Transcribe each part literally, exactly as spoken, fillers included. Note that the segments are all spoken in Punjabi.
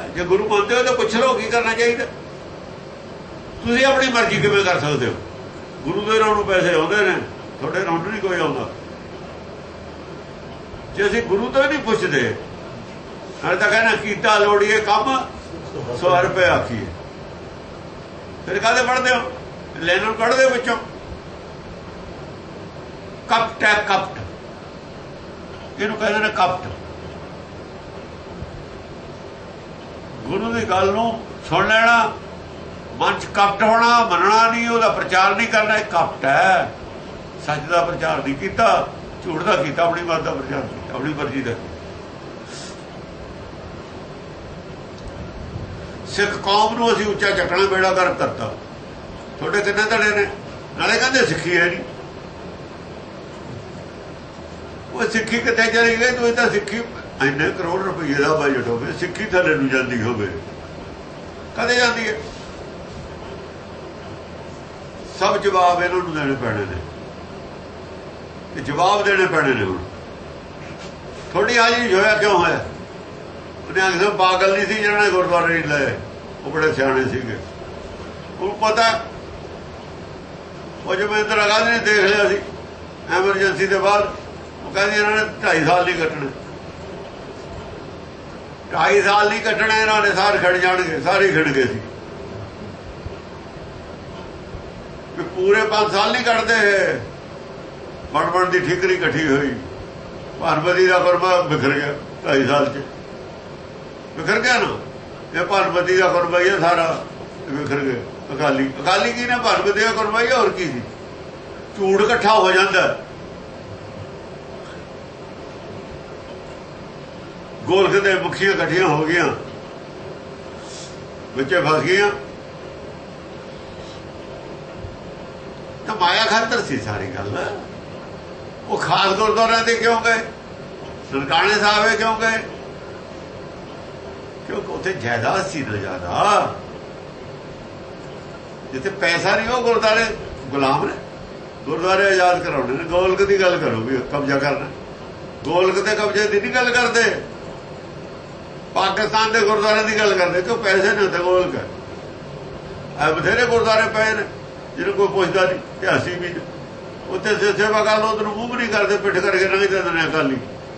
ਜੇ ਗੁਰੂ ਮੰਨਦੇ ਹੋ ਤਾਂ ਪੁੱਛ ਲਓ ਕੀ ਕਰਨਾ ਚਾਹੀਦਾ। ਤੁਸੀਂ ਆਪਣੀ ਮਰਜ਼ੀ ਕਿਵੇਂ ਕਰ ਸਕਦੇ ਹੋ? ਗੁਰੂ ਦੇ ਨਾਮ ਨੂੰ ਪੈਸੇ ਆਉਂਦੇ ਨੇ, ਤੁਹਾਡੇ ਨਾਮ ਨੂੰ ਨਹੀਂ ਕੋਈ ਆਉਂਦਾ। ਜੇ ਅਸੀਂ ਗੁਰੂ ਤੋਂ ਨਹੀਂ ਪੁੱਛਦੇ, ਹਰ ਤਾਂ ਕਹਿਣਾ ਕੀਤਾ ਲੋੜੀਏ ਕੰਮ ਸੌ ਰੁਪਏ ਆਖੀਏ, ਫਿਰ ਕਾਹਦੇ ਪੜ੍ਹਦੇ ਹੋ? ਲੈਣੋਂ ਕੱਢਦੇ ਵਿੱਚੋਂ। ਕਪਟ ਹੈ, ਕਪਟ ਇਹਨੂੰ ਕਹਿੰਦੇ ਨੇ, ਕਪਟ। ਗੁਰੂ ਦੀ ਗੱਲ ਨੂੰ ਸੁਣ ਲੈਣਾ, ਮਨ ਚ ਕਪਟ ਹੋਣਾ, ਮੰਨਣਾ ਨਹੀਂ, ਉਹਦਾ ਪ੍ਰਚਾਰ ਨਹੀਂ ਕਰਨਾ, ਇਹ ਕਪਟ ਹੈ। ਸੱਚ ਦਾ ਪ੍ਰਚਾਰ ਨਹੀਂ ਕੀਤਾ, ਝੂਠ ਦਾ ਕੀਤਾ, ਆਪਣੀ ਮਤ ਦਾ ਪ੍ਰਚਾਰ ਕੀਤਾ, ਆਪਣੀ ਮਰਜ਼ੀ ਦਾ। ਸਿੱਖ ਕੌਮ ਨੂੰ ਅਸੀਂ ਉੱਚਾ ਚੱਕਣਾ, ਬੇੜਾ ਗਰਕ ਕਰਤਾ। ਤੁਹਾਡੇ ਕਿੰਨੇ ਧੜੇ ਨੇ, ਨਾਲੇ ਕਹਿੰਦੇ ਸਿੱਖੀ ਹੈ ਨਹੀਂ। ਉਹ ਸਿੱਖੀ ਕਿੱਥੇ ਚਲੀ ਗਈ? ਤੂੰ ਤਾਂ ਸਿੱਖੀ ਇੰਨੇ ਕਰੋੜ ਰੁਪਈਏ ਦਾ ਬਜਟ ਹੋਵੇ, ਸਿੱਖੀ ਥੱਲੇ ਨੂੰ ਜਾਂਦੀ ਹੋਵੇ, ਕਦੇ ਜਾਂਦੀ ਹੈ? ਸਭ ਜਵਾਬ ਇਹਨਾਂ ਨੂੰ ਦੇਣੇ ਪੈਣੇ ਨੇ, ਤੇ ਜਵਾਬ ਦੇਣੇ ਪੈਣੇ ਨੇ। ਹੁਣ ਥੋੜੀ ਹਾਜ਼ਰੀ ਹੋਇਆ ਕਿਉਂ ਹੋਇਆ? ਉਹਨੇ ਆਖਿਆ ਪਾਗਲ ਨਹੀਂ ਸੀ ਜਿਹਨਾਂ ਨੇ ਗੁਰਦੁਆਰੇ ਨਹੀਂ ਲਏ, ਉਹ ਬੜੇ ਸਿਆਣੇ ਸੀਗੇ। ਉਹਨੂੰ ਪਤਾ, ਉਹ ਜਿਵੇਂ ਇੰਦਰਾ ਗਾਂਧੀ ਨੇ ਦੇਖ ਲਿਆ ਸੀ ਐਮਰਜੈਂਸੀ ਦੇ ਬਾਅਦ, ਉਹ ਕਹਿੰਦੀ ਇਹਨਾਂ ਨੇ ਢਾਈ ਸਾਲ ਨਹੀਂ ਕੱਟਣੇ, ਢਾਈ ਸਾਲ ਨਹੀਂ ਕੱਟਣੇ ਇਹਨਾਂ ਨੇ, ਸਾਰੇ ਖੜ ਜਾਣਗੇ। ਸਾਰੇ ਖੜ ਗਏ ਸੀ ਕਿ ਪੂਰੇ ਪੰਜ ਸਾਲ ਨਹੀਂ ਕੱਟਦੇ। ਬਣ ਬਣ ਦੀ ਠੀਕਰੀ ਇਕੱਠੀ ਹੋਈ, ਭਾਰਤਵਤੀ ਦਾ ਕੁਰਬਾ ਬਿਖਰ ਗਿਆ ਢਾਈ ਸਾਲ ਚ, ਬਿਖਰ ਗਿਆ ਨਾ। ਇਹ ਭਾਰਤਵਤੀ ਦਾ ਕੁਰਬਾ ਹੀ ਸਾਰਾ ਬਿਖਰ ਗਏ। ਅਕਾਲੀ ਅਕਾਲੀ ਕੀ ਨੇ? ਭਾਰਤਵਤੀ ਦਾ ਕੁਰਬਾ ਹੀ, ਹੋਰ ਕੀ ਸੀ? ਝੂਠ ਇਕੱਠਾ ਹੋ ਜਾਂਦਾ, ਗੋਲਕ ਦੇ ਮੁਖੀਆਂ ਇਕੱਠੀਆਂ ਹੋ ਗਈਆਂ, ਵਿੱਚੇ ਫਸ ਗਈਆਂ। ਤਾਂ ਮਾਇਆ ਖਾਤਰ ਸੀ ਸਾਰੀ ਗੱਲ। ਉਹ ਖਾਸ ਗੁਰਦੁਆਰਿਆਂ ਤੇ ਕਿਉਂ ਗਏ? ਨਨਕਾਣੇ ਸਾਹਿਬ ਕਿਉਂ ਗਏ? ਕਿਉਂਕਿ ਉੱਥੇ ਜਾਇਦਾਦ ਸੀ ਨਾ ਜ਼ਿਆਦਾ। ਜਿੱਥੇ ਪੈਸਾ ਨਹੀਂ, ਉਹ ਗੁਰਦੁਆਰੇ ਗੁਲਾਮ ਨੇ। ਗੁਰਦੁਆਰੇ ਆਜ਼ਾਦ ਕਰਾਉਣੇ ਨੇ। ਗੋਲਕ ਦੀ ਗੱਲ ਕਰੋ ਵੀ ਕਬਜ਼ਾ ਕਰਨਾ, ਗੋਲਕ ਤੇ ਕਬਜ਼ੇ ਦੀ ਨਹੀਂ ਗੱਲ ਕਰਦੇ। ਪਾਕਿਸਤਾਨ ਦੇ ਗੁਰਦੁਆਰਿਆਂ ਦੀ ਗੱਲ ਕਰਦੇ, ਕਿਉਂ ਪੈਸੇ ਨੇ ਉੱਥੇ, ਗੋਲਕ ਹੈ। ਇਹ ਬਥੇਰੇ ਗੁਰਦੁਆਰੇ ਪਏ ਨੇ ਜਿਹਨੂੰ ਕੋਈ ਪੁੱਛਦਾ ਨਹੀਂ, ਇਤਿਹਾਸੀ ਵੀ ਉੱਥੇ ਸੇਵਾ ਕਰ ਲਓ, ਉਹਨੂੰ ਮੂੰਹ ਨਹੀਂ ਕਰਦੇ, ਪਿੱਠ ਕਰਕੇ ਲੰਘ ਜਾਂਦੇ ਨੇ ਅਕਾਲੀ।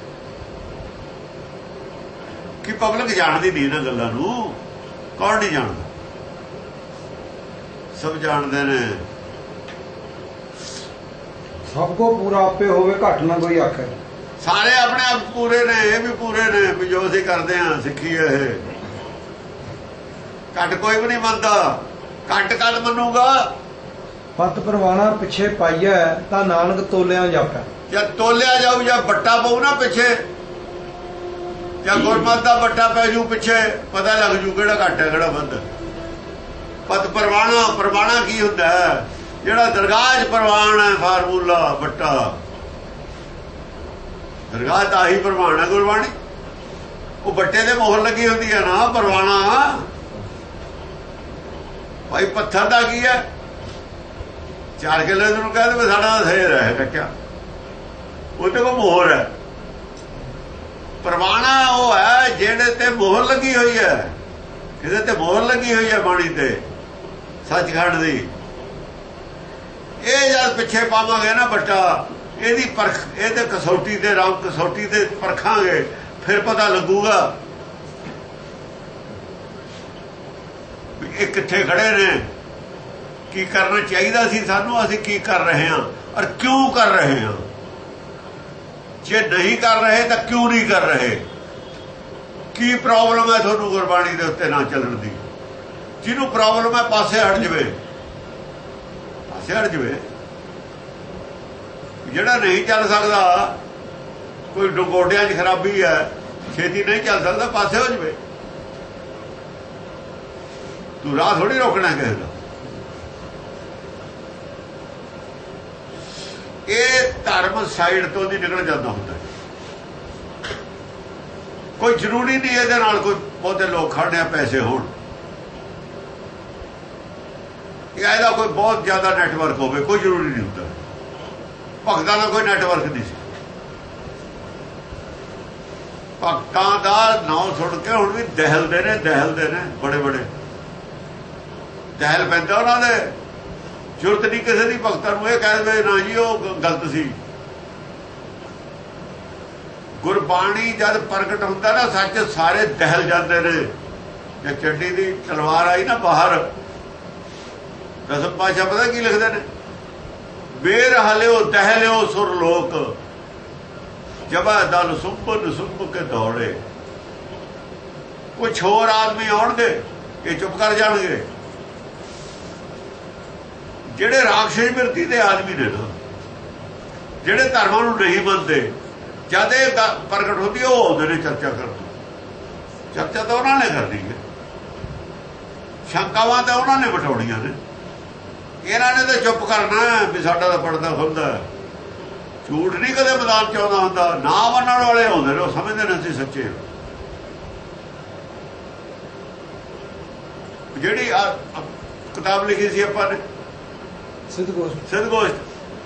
ਕਿ ਪਬਲਿਕ ਜਾਣਦੀ ਨਹੀਂ ਇਹਨਾਂ ਗੱਲਾਂ ਨੂੰ। ਕੌਣ ਨਹੀਂ ਜਾਣਦਾ? ਸਭ ਜਾਣਦੇ ਨੇ। ਸਭ ਕੋ ਪੂਰਾ ਆਪੇ ਹੋਵੇ, ਘੱਟ ਨਾ ਕੋਈ ਆਖੇ। ਸਾਰੇ ਆਪਣੇ ਆਪ ਪੂਰੇ ਨੇ, ਇਹ ਵੀ ਪੂਰੇ ਨੇ ਵੀ ਜੋ ਅਸੀਂ ਕਰਦੇ ਹਾਂ ਸਿੱਖੀ। ਇਹ ਘੱਟ ਕੋਈ ਵੀ ਨਹੀਂ ਮੰਨਦਾ। ਘੱਟ ਕਦ ਮੰਨੂਗਾ? ਪਤ ਪਰਵਾਣਾ ਪਿੱਛੇ ਪਾਈਆ ਤਾਂ ਨਾਨਕ ਤੋਲਿਆ ਜਾਪੈ। ਜਾਂ ਤੋਲਿਆ ਜਾਊ, ਜਾਂ ਬੱਟਾ ਪਊ ਨਾ ਪਿੱਛੇ, ਜਾਂ ਗੁਰਮਤਿ ਦਾ ਬੱਟਾ ਪੈ ਜੂ ਪਿੱਛੇ, ਪਤਾ ਲੱਗ ਜੂ ਕਿਹੜਾ ਘੱਟ ਹੈ ਕਿਹੜਾ ਵੱਧ। ਪਤ ਪਰਵਾਣਾ, ਪਰਵਾਣਾ ਕੀ ਹੁੰਦਾ ਹੈ? ਜਿਹੜਾ ਦਰਗਾਹ 'ਚ ਪ੍ਰਵਾਨ ਹੈ, ਫਾਰਮੂਲਾ ਬੱਟਾ। ਦਰਗਾਹ ਤਾਂ ਹੀ ਪ੍ਰਵਾਨ ਹੈ ਗੁਰਬਾਣੀ। ਉਹ ਬੱਟੇ ਦੇ ਮੋਹਰ ਲੱਗੀ ਹੁੰਦੀ ਹੈ ਨਾ ਪਰਵਾਣਾ। ਭਾਈ ਪੱਥਰ ਦਾ ਕੀ ਹੈ? ਚਾਰ ਕਿਲੇ ਨੂੰ ਕਹਿੰਦੇ ਸਾਡਾ ਸੇਰ ਹੈ ਕੱਚਾ, ਉਹਦੇ ਕੋਲ ਮੋਹਰ ਹੈ। ਪ੍ਰਵਾਣਾ ਉਹ ਹੈ ਜਿਹੜੇ ਤੇ ਮੋਹਰ ਲੱਗੀ ਹੋਈ ਹੈ। ਇਹਦੇ ਤੇ ਮੋਹਰ ਲੱਗੀ ਹੋਈ ਹੈ ਬਾਣੀ ਤੇ, ਸੱਚਖੰਡ ਦੀ। ਇਹ ਜਦ ਪਿੱਛੇ ਪਾਵਾਂਗੇ ਨਾ ਬੱਟਾ, ਇਹਦੀ ਪਰਖ, ਇਹਦੇ ਕਸੌਟੀ ਤੇ ਰਾਮ ਕਸੌਟੀ ਤੇ ਪਰਖਾਂਗੇ, ਫਿਰ ਪਤਾ ਲੱਗੂਗਾ ਇਹ ਕਿੱਥੇ ਖੜੇ ਨੇ, ਕੀ ਕਰਨਾ ਚਾਹੀਦਾ ਸੀ ਸਾਨੂੰ, ਅਸੀਂ ਕੀ ਕਰ ਰਹੇ ਹਾਂ ਔਰ ਕਿਉਂ ਕਰ ਰਹੇ ਹਾਂ। ਜੇ ਨਹੀਂ ਕਰ ਰਹੇ ਤਾਂ ਕਿਉਂ ਨਹੀਂ ਕਰ ਰਹੇ? ਕੀ ਪ੍ਰੋਬਲਮ ਹੈ ਤੁਹਾਨੂੰ ਗੁਰਬਾਣੀ ਦੇ ਉੱਤੇ ਨਾ ਚੱਲਣ ਦੀ? ਜਿਹਨੂੰ ਪ੍ਰੋਬਲਮ ਹੈ ਪਾਸੇ ਹਟ ਜਾਵੇ, ਪਾਸੇ ਹਟ ਜਾਵੇ। ਜਿਹੜਾ ਨਹੀਂ ਚੱਲ ਸਕਦਾ, ਕੋਈ ਗੋਡਿਆਂ 'ਚ ਖਰਾਬੀ ਹੈ, ਛੇਤੀ ਨਹੀਂ ਚੱਲ ਸਕਦਾ, ਪਾਸੇ ਹੋ ਜਾਵੇ। ਤੂੰ ਰਾਹ ਥੋੜੀ ਰੋਕਣਾ ਕਿਸੇ ਦਾ। ਇਹ ਧਰਮ ਸਾਈਡ ਤੋਂ ਦੀ ਨਿਕਲ ਜਾਂਦਾ ਹੁੰਦਾ। ਕੋਈ ਜ਼ਰੂਰੀ ਨਹੀਂ ਇਹਦੇ ਨਾਲ ਕੋਈ ਬਹੁਤੇ ਲੋਕ ਖੜਨੇ ਆ, ਪੈਸੇ ਹੋਣ, ਜਾਂ ਇਹਦਾ ਕੋਈ ਬਹੁਤ ਜ਼ਿਆਦਾ ਨੈਟਵਰਕ ਹੋਵੇ, ਕੋਈ ਜ਼ਰੂਰੀ ਨਹੀਂ ਹੁੰਦਾ। ਭਗਤਾਂ ਦਾ ਕੋਈ ਨੈਟਵਰਕ ਨਹੀਂ ਸੀ। ਭਗਤਾਂ ਦਾ ਨਾਂ ਸੁਣ ਕੇ ਹੁਣ ਵੀ ਦਹਿਲਦੇ ਨੇ ਦਹਿਲਦੇ ਨੇ ਬੜੇ ਬੜੇ ਦਹਿਲ ਪੈਂਦਾ ਉਹਨਾਂ ਦੇ। ਜ਼ਰੂਰਤ ਨਹੀਂ ਕਿਸੇ ਦੀ ਭਗਤਾਂ ਨੂੰ ਇਹ ਕਹਿ ਦੇਵੇ ਨਾ ਜੀ ਉਹ ਗਲਤ ਸੀ। ਗੁਰਬਾਣੀ ਜਦ ਪ੍ਰਗਟ ਹੁੰਦਾ ਨਾ ਸੱਚ, ਸਾਰੇ ਦਹਿਲ ਜਾਂਦੇ ਨੇ। ਜੇ ਚੱਡੀ ਦੀ ਤਲਵਾਰ ਆਈ ਨਾ ਬਾਹਰ, ਦਸਮ ਪਾਤਸ਼ਾਹ ਪਤਾ ਕੀ ਲਿਖਦੇ ਨੇ? ਬੇਰ ਹਲਿਓ ਦਹਿਲਿਓ ਸੁਰ ਲੋਕ, ਜਬਾ ਦਲ ਸੁੰਬਨ ਸੁੰਬ ਕੇ ਦੌੜੇ। ਕੁਛ ਹੋਰ ਆਦਮੀ ਆਉਣਗੇ, ਇਹ ਚੁੱਪ ਕਰ ਜਾਣਗੇ। ਜਿਹੜੇ ਰਾਖਸ਼ੀ ਬਿਰਤੀ ਦੇ ਆਦਮੀ ਨੇ ਨਾ, ਜਿਹੜੇ ਧਰਮਾਂ ਨੂੰ ਨਹੀਂ ਮੰਨਦੇ, ਜਦ ਇਹ ਪ੍ਰਗਟ ਹੁੰਦੀ ਉਹ ਆਉਂਦੇ ਨੇ ਚਰਚਾ ਕਰਨ। ਚਰਚਾ ਤਾਂ ਉਹਨਾਂ ਨੇ ਕਰਨੀ ਹੈ, ਸ਼ੰਕਾਵਾਂ ਤਾਂ ਉਹਨਾਂ ਨੇ ਬਿਠਾਉਣੀਆਂ ਨੇ। ਇਹਨਾਂ ਨੇ ਤਾਂ ਚੁੱਪ ਕਰਨਾ ਵੀ ਸਾਡਾ ਤਾਂ ਪੜਦਾ ਖੁੱਲਦਾ। ਝੂਠ ਨਹੀਂ ਕਦੇ ਮੈਦਾਨ ਚ ਆਉਂਦਾ ਹੁੰਦਾ। ਨਾ ਮੰਨਣ ਵਾਲੇ ਆਉਂਦੇ ਨੇ, ਉਹ ਸਮਝਦੇ ਨੇ ਅਸੀਂ ਸੱਚੇ। ਜਿਹੜੀ ਕਿਤਾਬ ਲਿਖੀ ਸੀ ਆਪਾਂ ਨੇ ਸਿੱਧਗੋਸ਼ਟ ਸਿੱਧਗੋਸ਼ਟ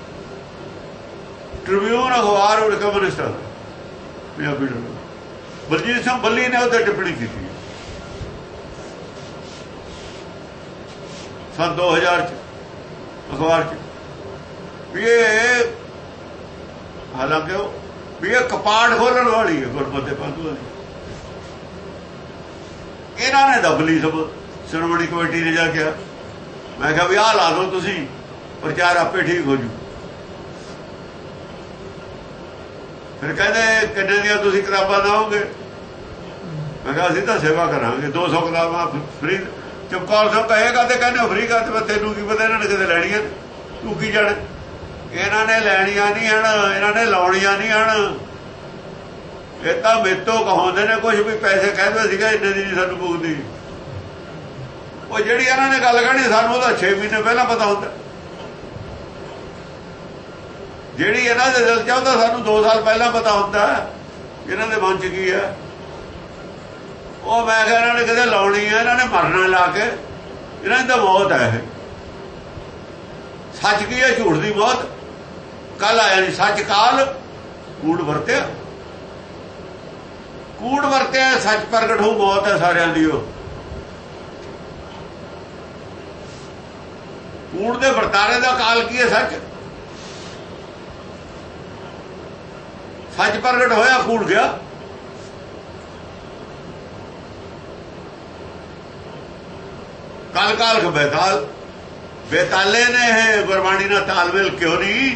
ਟ੍ਰਿਬਿਊਨ ਅਖਬਾਰ ਉਹ ਕਮਿਊਨਿਸਟ ਦਾ ਪੰਜਾਬੀ ਦਾ ਬਲਜੀਤ ਸਿੰਘ ਬੱਲੀ ਨੇ ਉਹਦੇ ਟਿੱਪਣੀ ਕੀਤੀ ਸੰਨ ਦੋ ਹਜ਼ਾਰ ਚ ਅਖਬਾਰ ਚ ਵੀ ਇਹ, ਹਾਲਾਂਕਿ ਉਹ ਵੀ ਇਹ ਕਪਾੜ ਖੋਲਣ ਵਾਲੀ ਹੈ ਗੁਰਮਤਿ ਪੰਥ ਵਾਲੀ। ਇਹਨਾਂ ਨੇ ਦਬਲੀ ਸਭ ਸ਼੍ਰੋਮਣੀ ਕਮੇਟੀ ਨੇ ਜਾ ਕੇ, ਮੈਂ ਕਿਹਾ ਵੀ ਆਹ ਲਾ ਦਿਓ ਤੁਸੀਂ, ਪ੍ਰਚਾਰ ਆਪੇ ਠੀਕ ਹੋ ਜੂ। ਫਿਰ ਕਹਿੰਦੇ ਕਿੰਨੇ ਦੀਆਂ ਤੁਸੀਂ ਕਿਤਾਬਾਂ ਲਾਓਗੇ? ਮੈਂ ਕਿਹਾ ਅਸੀਂ ਤਾਂ ਸੇਵਾ ਕਰਾਂਗੇ, ਦੋ ਸੌ ਕਿਤਾਬਾਂ ਫਰੀ। ਚਮਕੌਰ ਸਾਹਿਬ ਕਹੇਗਾ ਤੇ ਕਹਿੰਦੇ ਫਰੀ ਕਰ, ਤੇ ਤੈਨੂੰ ਕੀ ਪਤਾ ਇਹਨਾਂ ਨੇ ਕਿਤੇ ਲੈਣੀਆਂ, ਤੂੰ ਕੀ ਜਾਣੇ। ਇਹਨਾਂ ਨੇ ਲੈਣੀਆਂ ਨਹੀਂ ਹਨ, ਇਹਨਾਂ ਨੇ ਲਾਉਣੀਆਂ ਨਹੀਂ ਹਨ। ਇਹ ਤਾਂ ਮੇਤੋਂ ਕਹਾਉਂਦੇ ਨੇ ਕੁਛ ਵੀ ਪੈਸੇ ਕਹਿੰਦੇ ਸੀਗਾ ਇੰਨੇ ਦੀ ਨਹੀਂ ਸਾਨੂੰ ਪੁੱਗਦੀ। ਉਹ ਜਿਹੜੀ ਇਹਨਾਂ ਨੇ ਗੱਲ ਕਹਿਣੀ ਸਾਨੂੰ ਉਹਦਾ ਛੇ ਮਹੀਨੇ ਪਹਿਲਾਂ ਪਤਾ ਹੁੰਦਾ। ਜਿਹੜੀ ਇਹਨਾਂ ਦੇ ਦਿਲ ਚ ਉਹਦਾ ਸਾਨੂੰ ਦੋ ਸਾਲ ਪਹਿਲਾਂ ਪਤਾ ਹੁੰਦਾ ਇਹਨਾਂ ਦੇ ਮਨ ਚ ਕੀ ਹੈ। ਉਹ ਮੈਂ ਕਿਹਾ ਇਹਨਾਂ ਨੇ ਕਿਤੇ ਲਾਉਣੀ ਹੈ, ਇਹਨਾਂ ਨੇ ਮਰਨਾ ਲਾ ਕੇ, ਇਹਨਾਂ ਦੀ ਤਾਂ ਮੌਤ ਹੈ। ਇਹ ਸੱਚ ਕੀ ਹੈ, ਝੂਠ ਦੀ ਮੌਤ। ਕੱਲ ਆਇਆ ਨਹੀਂ ਸੱਚ, ਕਾਲ ਕੂੜ ਵਰਤਿਆ, ਕੂੜ ਵਰਤਿਆ, ਸੱਚ ਪ੍ਰਗਟ ਹੋ, ਮੌਤ ਹੈ ਸਾਰਿਆਂ ਦੀ। ਉਹ ਕੂੜ ਦੇ ਵਰਤਾਰੇ ਦਾ ਕਾਲ ਕੀ ਹੈ? ਸੱਚ। ਸੱਚ ਪ੍ਰਗਟ ਹੋਇਆ, ਕੂੜ ਗਿਆ। ਕਾਲ ਕਾਲ ਖ ਬੇਤਾਲ, ਬੇਤਾਲੇ ਨੇ ਇਹ ਗੁਰਬਾਣੀ ਨਾਲ ਤਾਲਮੇਲ ਕਿਉਂ ਨਹੀਂ?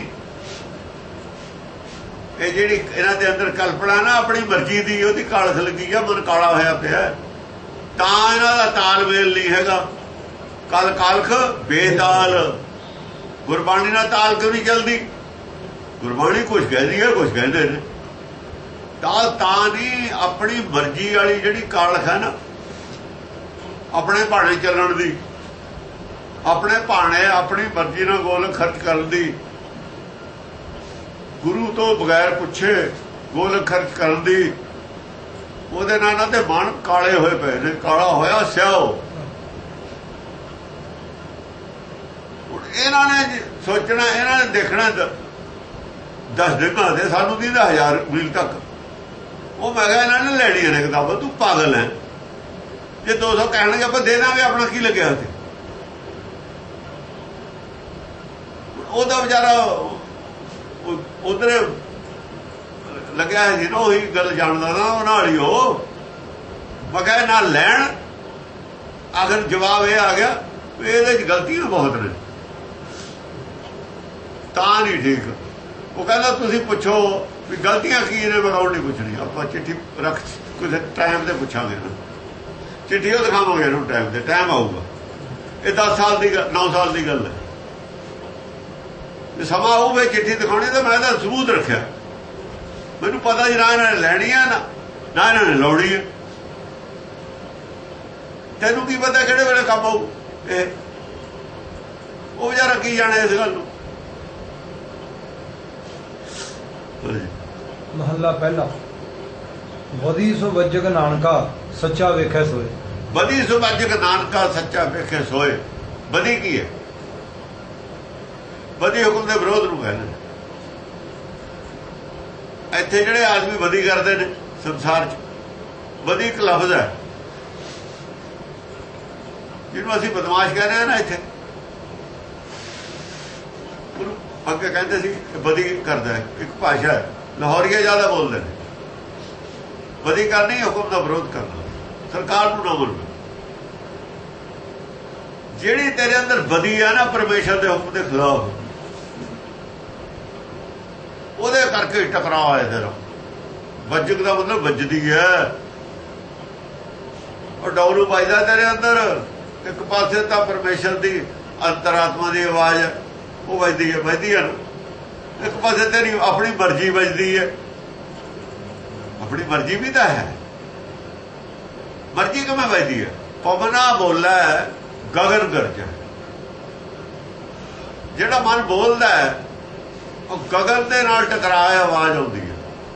ਇਹ ਜਿਹੜੀ ਇਹਨਾਂ ਦੇ ਅੰਦਰ ਕਲਪਨਾ ਨਾ ਆਪਣੀ ਮਰਜ਼ੀ ਦੀ, ਉਹਦੀ ਕਾਲਖ ਲੱਗੀ ਆ, ਮਨ ਕਾਲਾ ਹੋਇਆ ਪਿਆ, ਤਾਂ ਇਹਨਾਂ ਦਾ ਤਾਲਮੇਲ ਨਹੀਂ ਹੈਗਾ। ਕਲ ਕਾਲਖ ਬੇਤਾਲ, ਗੁਰਬਾਣੀ ਨਾਲ ਤਾਲ ਕਿਉਂ ਨਹੀਂ ਚੱਲਦੀ? ਗੁਰਬਾਣੀ ਕੁਛ ਕਹਿੰਦੀ ਹੈ, ਕੁਛ ਕਹਿੰਦੇ ਨੇ। ਤਾਲ ਤਾਂ ਨਹੀਂ, ਆਪਣੀ ਮਰਜ਼ੀ ਵਾਲੀ ਜਿਹੜੀ ਕਾਲਖ ਹੈ ਨਾ, ਆਪਣੇ ਭਾਣੇ ਚੱਲਣ ਦੀ, ਆਪਣੇ ਭਾਣੇ ਆਪਣੀ ਮਰਜ਼ੀ ਨਾਲ ਗੋਲਕ ਖਰਚ ਕਰਨ ਦੀ, ਗੁਰੂ ਤੋਂ ਬਗੈਰ ਪੁੱਛੇ ਗੋਲਕ ਖਰਚ ਕਰਨ ਦੀ, ਉਹਦੇ ਨਾਲ ਇਹਨਾਂ ਦੇ ਮਨ ਕਾਲੇ ਹੋਏ ਪਏ ਨੇ। ਕਾਲਾ ਹੋਇਆ ਸਿਆਓ। ਇਹਨਾਂ ਨੇ ਸੋਚਣਾ, ਇਹਨਾਂ ਨੇ ਦੇਖਣਾ ਦਸ ਦਿਨਾਂ ਦੇ, ਸਾਨੂੰ ਦੀ ਹਜ਼ਾਰ ਮੀਲ ਤੱਕ। ਉਹ ਮੈਂ ਕਿਹਾ ਇਹਨਾਂ ਨੇ ਲੈਣੀਆਂ ਨੇ ਕਿਤਾਬਾਂ, ਤੂੰ ਪਾਗਲ ਹੈ। ਜੇ ਦੋ ਸੌ ਕਹਿਣਗੇ ਆਪਾਂ ਦੇ ਦਾਂਗੇ, ਆਪਣਾ ਕੀ ਲੱਗਿਆ ਉੱਥੇ? ਉਹਦਾ ਵਿਚਾਰਾ ਉਧਰ ਲੱਗਿਆ ਸੀ ਨਾ, ਉਹੀ ਗੱਲ ਜਾਣਦਾ ਨਾ ਉਹ ਨਾਲ ਹੀ। ਉਹ ਬਗੈਰ ਨਾਲ ਲੈਣ, ਅਗਰ ਜਵਾਬ ਇਹ ਆ ਗਿਆ ਇਹਦੇ ਚ ਗਲਤੀਆਂ ਬਹੁਤ ਨੇ, ਤਾਂ ਨਹੀਂ ਠੀਕ। ਉਹ ਕਹਿੰਦਾ ਤੁਸੀਂ ਪੁੱਛੋ ਵੀ ਗਲਤੀਆਂ ਕੀ ਨੇ, ਬਣਾਉਣ ਨਹੀਂ ਪੁੱਛਣੀ। ਆਪਾਂ ਚਿੱਠੀ ਰੱਖ ਕਿਸੇ ਟਾਈਮ ਤੇ ਪੁੱਛਾਂਗੇ ਨਾ, ਚਿੱਠੀ ਉਹ ਦਿਖਾਵਾਂਗੇ ਇਹਨੂੰ ਟਾਈਮ ਤੇ। ਟਾਈਮ ਆਊਗਾ, ਇਹ ਦਸ ਸਾਲ ਦੀ ਨੌ ਸਾਲ ਦੀ ਗੱਲ ਹੈ। ਜੇ ਸਮਾਂ ਆਊ ਵੀ ਚਿੱਠੀ ਦਿਖਾਉਣੀ ਤਾਂ ਮੈਂ ਤਾਂ ਸਬੂਤ ਰੱਖਿਆ, ਮੈਨੂੰ ਪਤਾ ਜੀ ਨਾ ਇਹਨਾਂ ਨੇ ਲੈਣੀ ਹੈ ਨਾ ਨਾ ਇਹਨਾਂ ਨੇ ਲਾਉਣੀ ਹੈ। ਤੈਨੂੰ ਕੀ ਪਤਾ ਕਿਹੜੇ ਵੇਲੇ ਕੰਮ ਆਊ ਇਹ? ਉਹ ਵਿਚਾਰਾ ਕੀ ਜਾਣੇ ਇਸ ਗੱਲ ਨੂੰ। ਮਹੱਲਾ ਪਹਿਲਾ। ਵਧੀ ਸੋ ਵੱਜਕ ਨਾਨਕਾ ਸੱਚਾ ਵੇਖੈ ਸੋਏ। ਵਧੀ ਸੋ ਵੱਜਕ ਨਾਨਕਾ ਸੱਚਾ ਵੇਖੈ ਸੋਏ। ਵਧੀ ਕੀ ਹੈ? ਵਧੀ ਹੁਕਮ ਦੇ ਵਿਰੋਧ ਨੂੰ ਕਹਿੰਦੇ। ਇੱਥੇ ਜਿਹੜੇ ਆਦਮੀ ਵਧੀ ਕਰਦੇ ਨੇ ਸੰਸਾਰ 'ਚ ਬਦੀ ਇੱਕ ਲਫ਼ਜ਼ ਹੈ ਜਿਹਨੂੰ ਅਸੀਂ ਬਦਮਾਸ਼ ਕਹਿੰਦੇ ਹਾਂ ਨਾ। ਇੱਥੇ ਉਹਨੂੰ ਅੱਗੇ ਕਹਿੰਦੇ ਸੀ ਬਦੀ ਕਰਦਾ ਹੈ, ਇੱਕ ਭਾਸ਼ਾ ਹੈ, ਲਾਹੌਰੀਏ ਜ਼ਿਆਦਾ ਬੋਲਦੇ ਨੇ। ਬਦੀ ਕਰਨੀ, ਹੁਕਮ ਦਾ ਵਿਰੋਧ ਕਰਨਾ, ਸਰਕਾਰ ਨੂੰ ਨਾ ਮੰਨਣਾ। ਜਿਹੜੀ ਤੇਰੇ ਅੰਦਰ ਬਦੀ ਹੈ ਨਾ ਪਰਮੇਸ਼ਰ ਦੇ ਹੁਕਮ ਦੇ ਖਿਲਾਫ, ਉਹਦੇ ਕਰਕੇ ਟਕਰਾਅ ਹੋਇਆ ਤੇਰਾ। ਵੱਜਕ ਦਾ ਮਤਲਬ ਵੱਜਦੀ ਹੈ, ਉਹ ਡੌਰੂ ਵੱਜਦਾ ਤੇਰੇ ਅੰਦਰ। ਇੱਕ ਪਾਸੇ ਤਾਂ ਪਰਮੇਸ਼ਰ ਦੀ ਅੰਤਰਾਤਮਾ ਦੀ ਆਵਾਜ਼ ਹੈ, ਉਹ ਵੱਜਦੀ ਹੈ ਵੱਜਦੀ ਹੈ ਨਾ। ਇੱਕ ਪਾਸੇ ਤੇਰੀ ਆਪਣੀ ਮਰਜ਼ੀ ਵੱਜਦੀ ਹੈ। ਆਪਣੀ ਮਰਜ਼ੀ ਵੀ ਤਾਂ ਹੈ। ਮਰਜ਼ੀ ਕਿਵੇਂ ਵੱਜਦੀ ਹੈ? ਪਵਨਾ ਬੋਲਾ ਗਗਨ ਗਰਜਾ। ਜਿਹੜਾ ਮਨ ਬੋਲਦਾ ਹੈ ਉਹ ਗਗਨ ਦੇ ਨਾਲ ਟਕਰਾਏ ਆਵਾਜ਼ ਆਉਂਦੀ ਹੈ।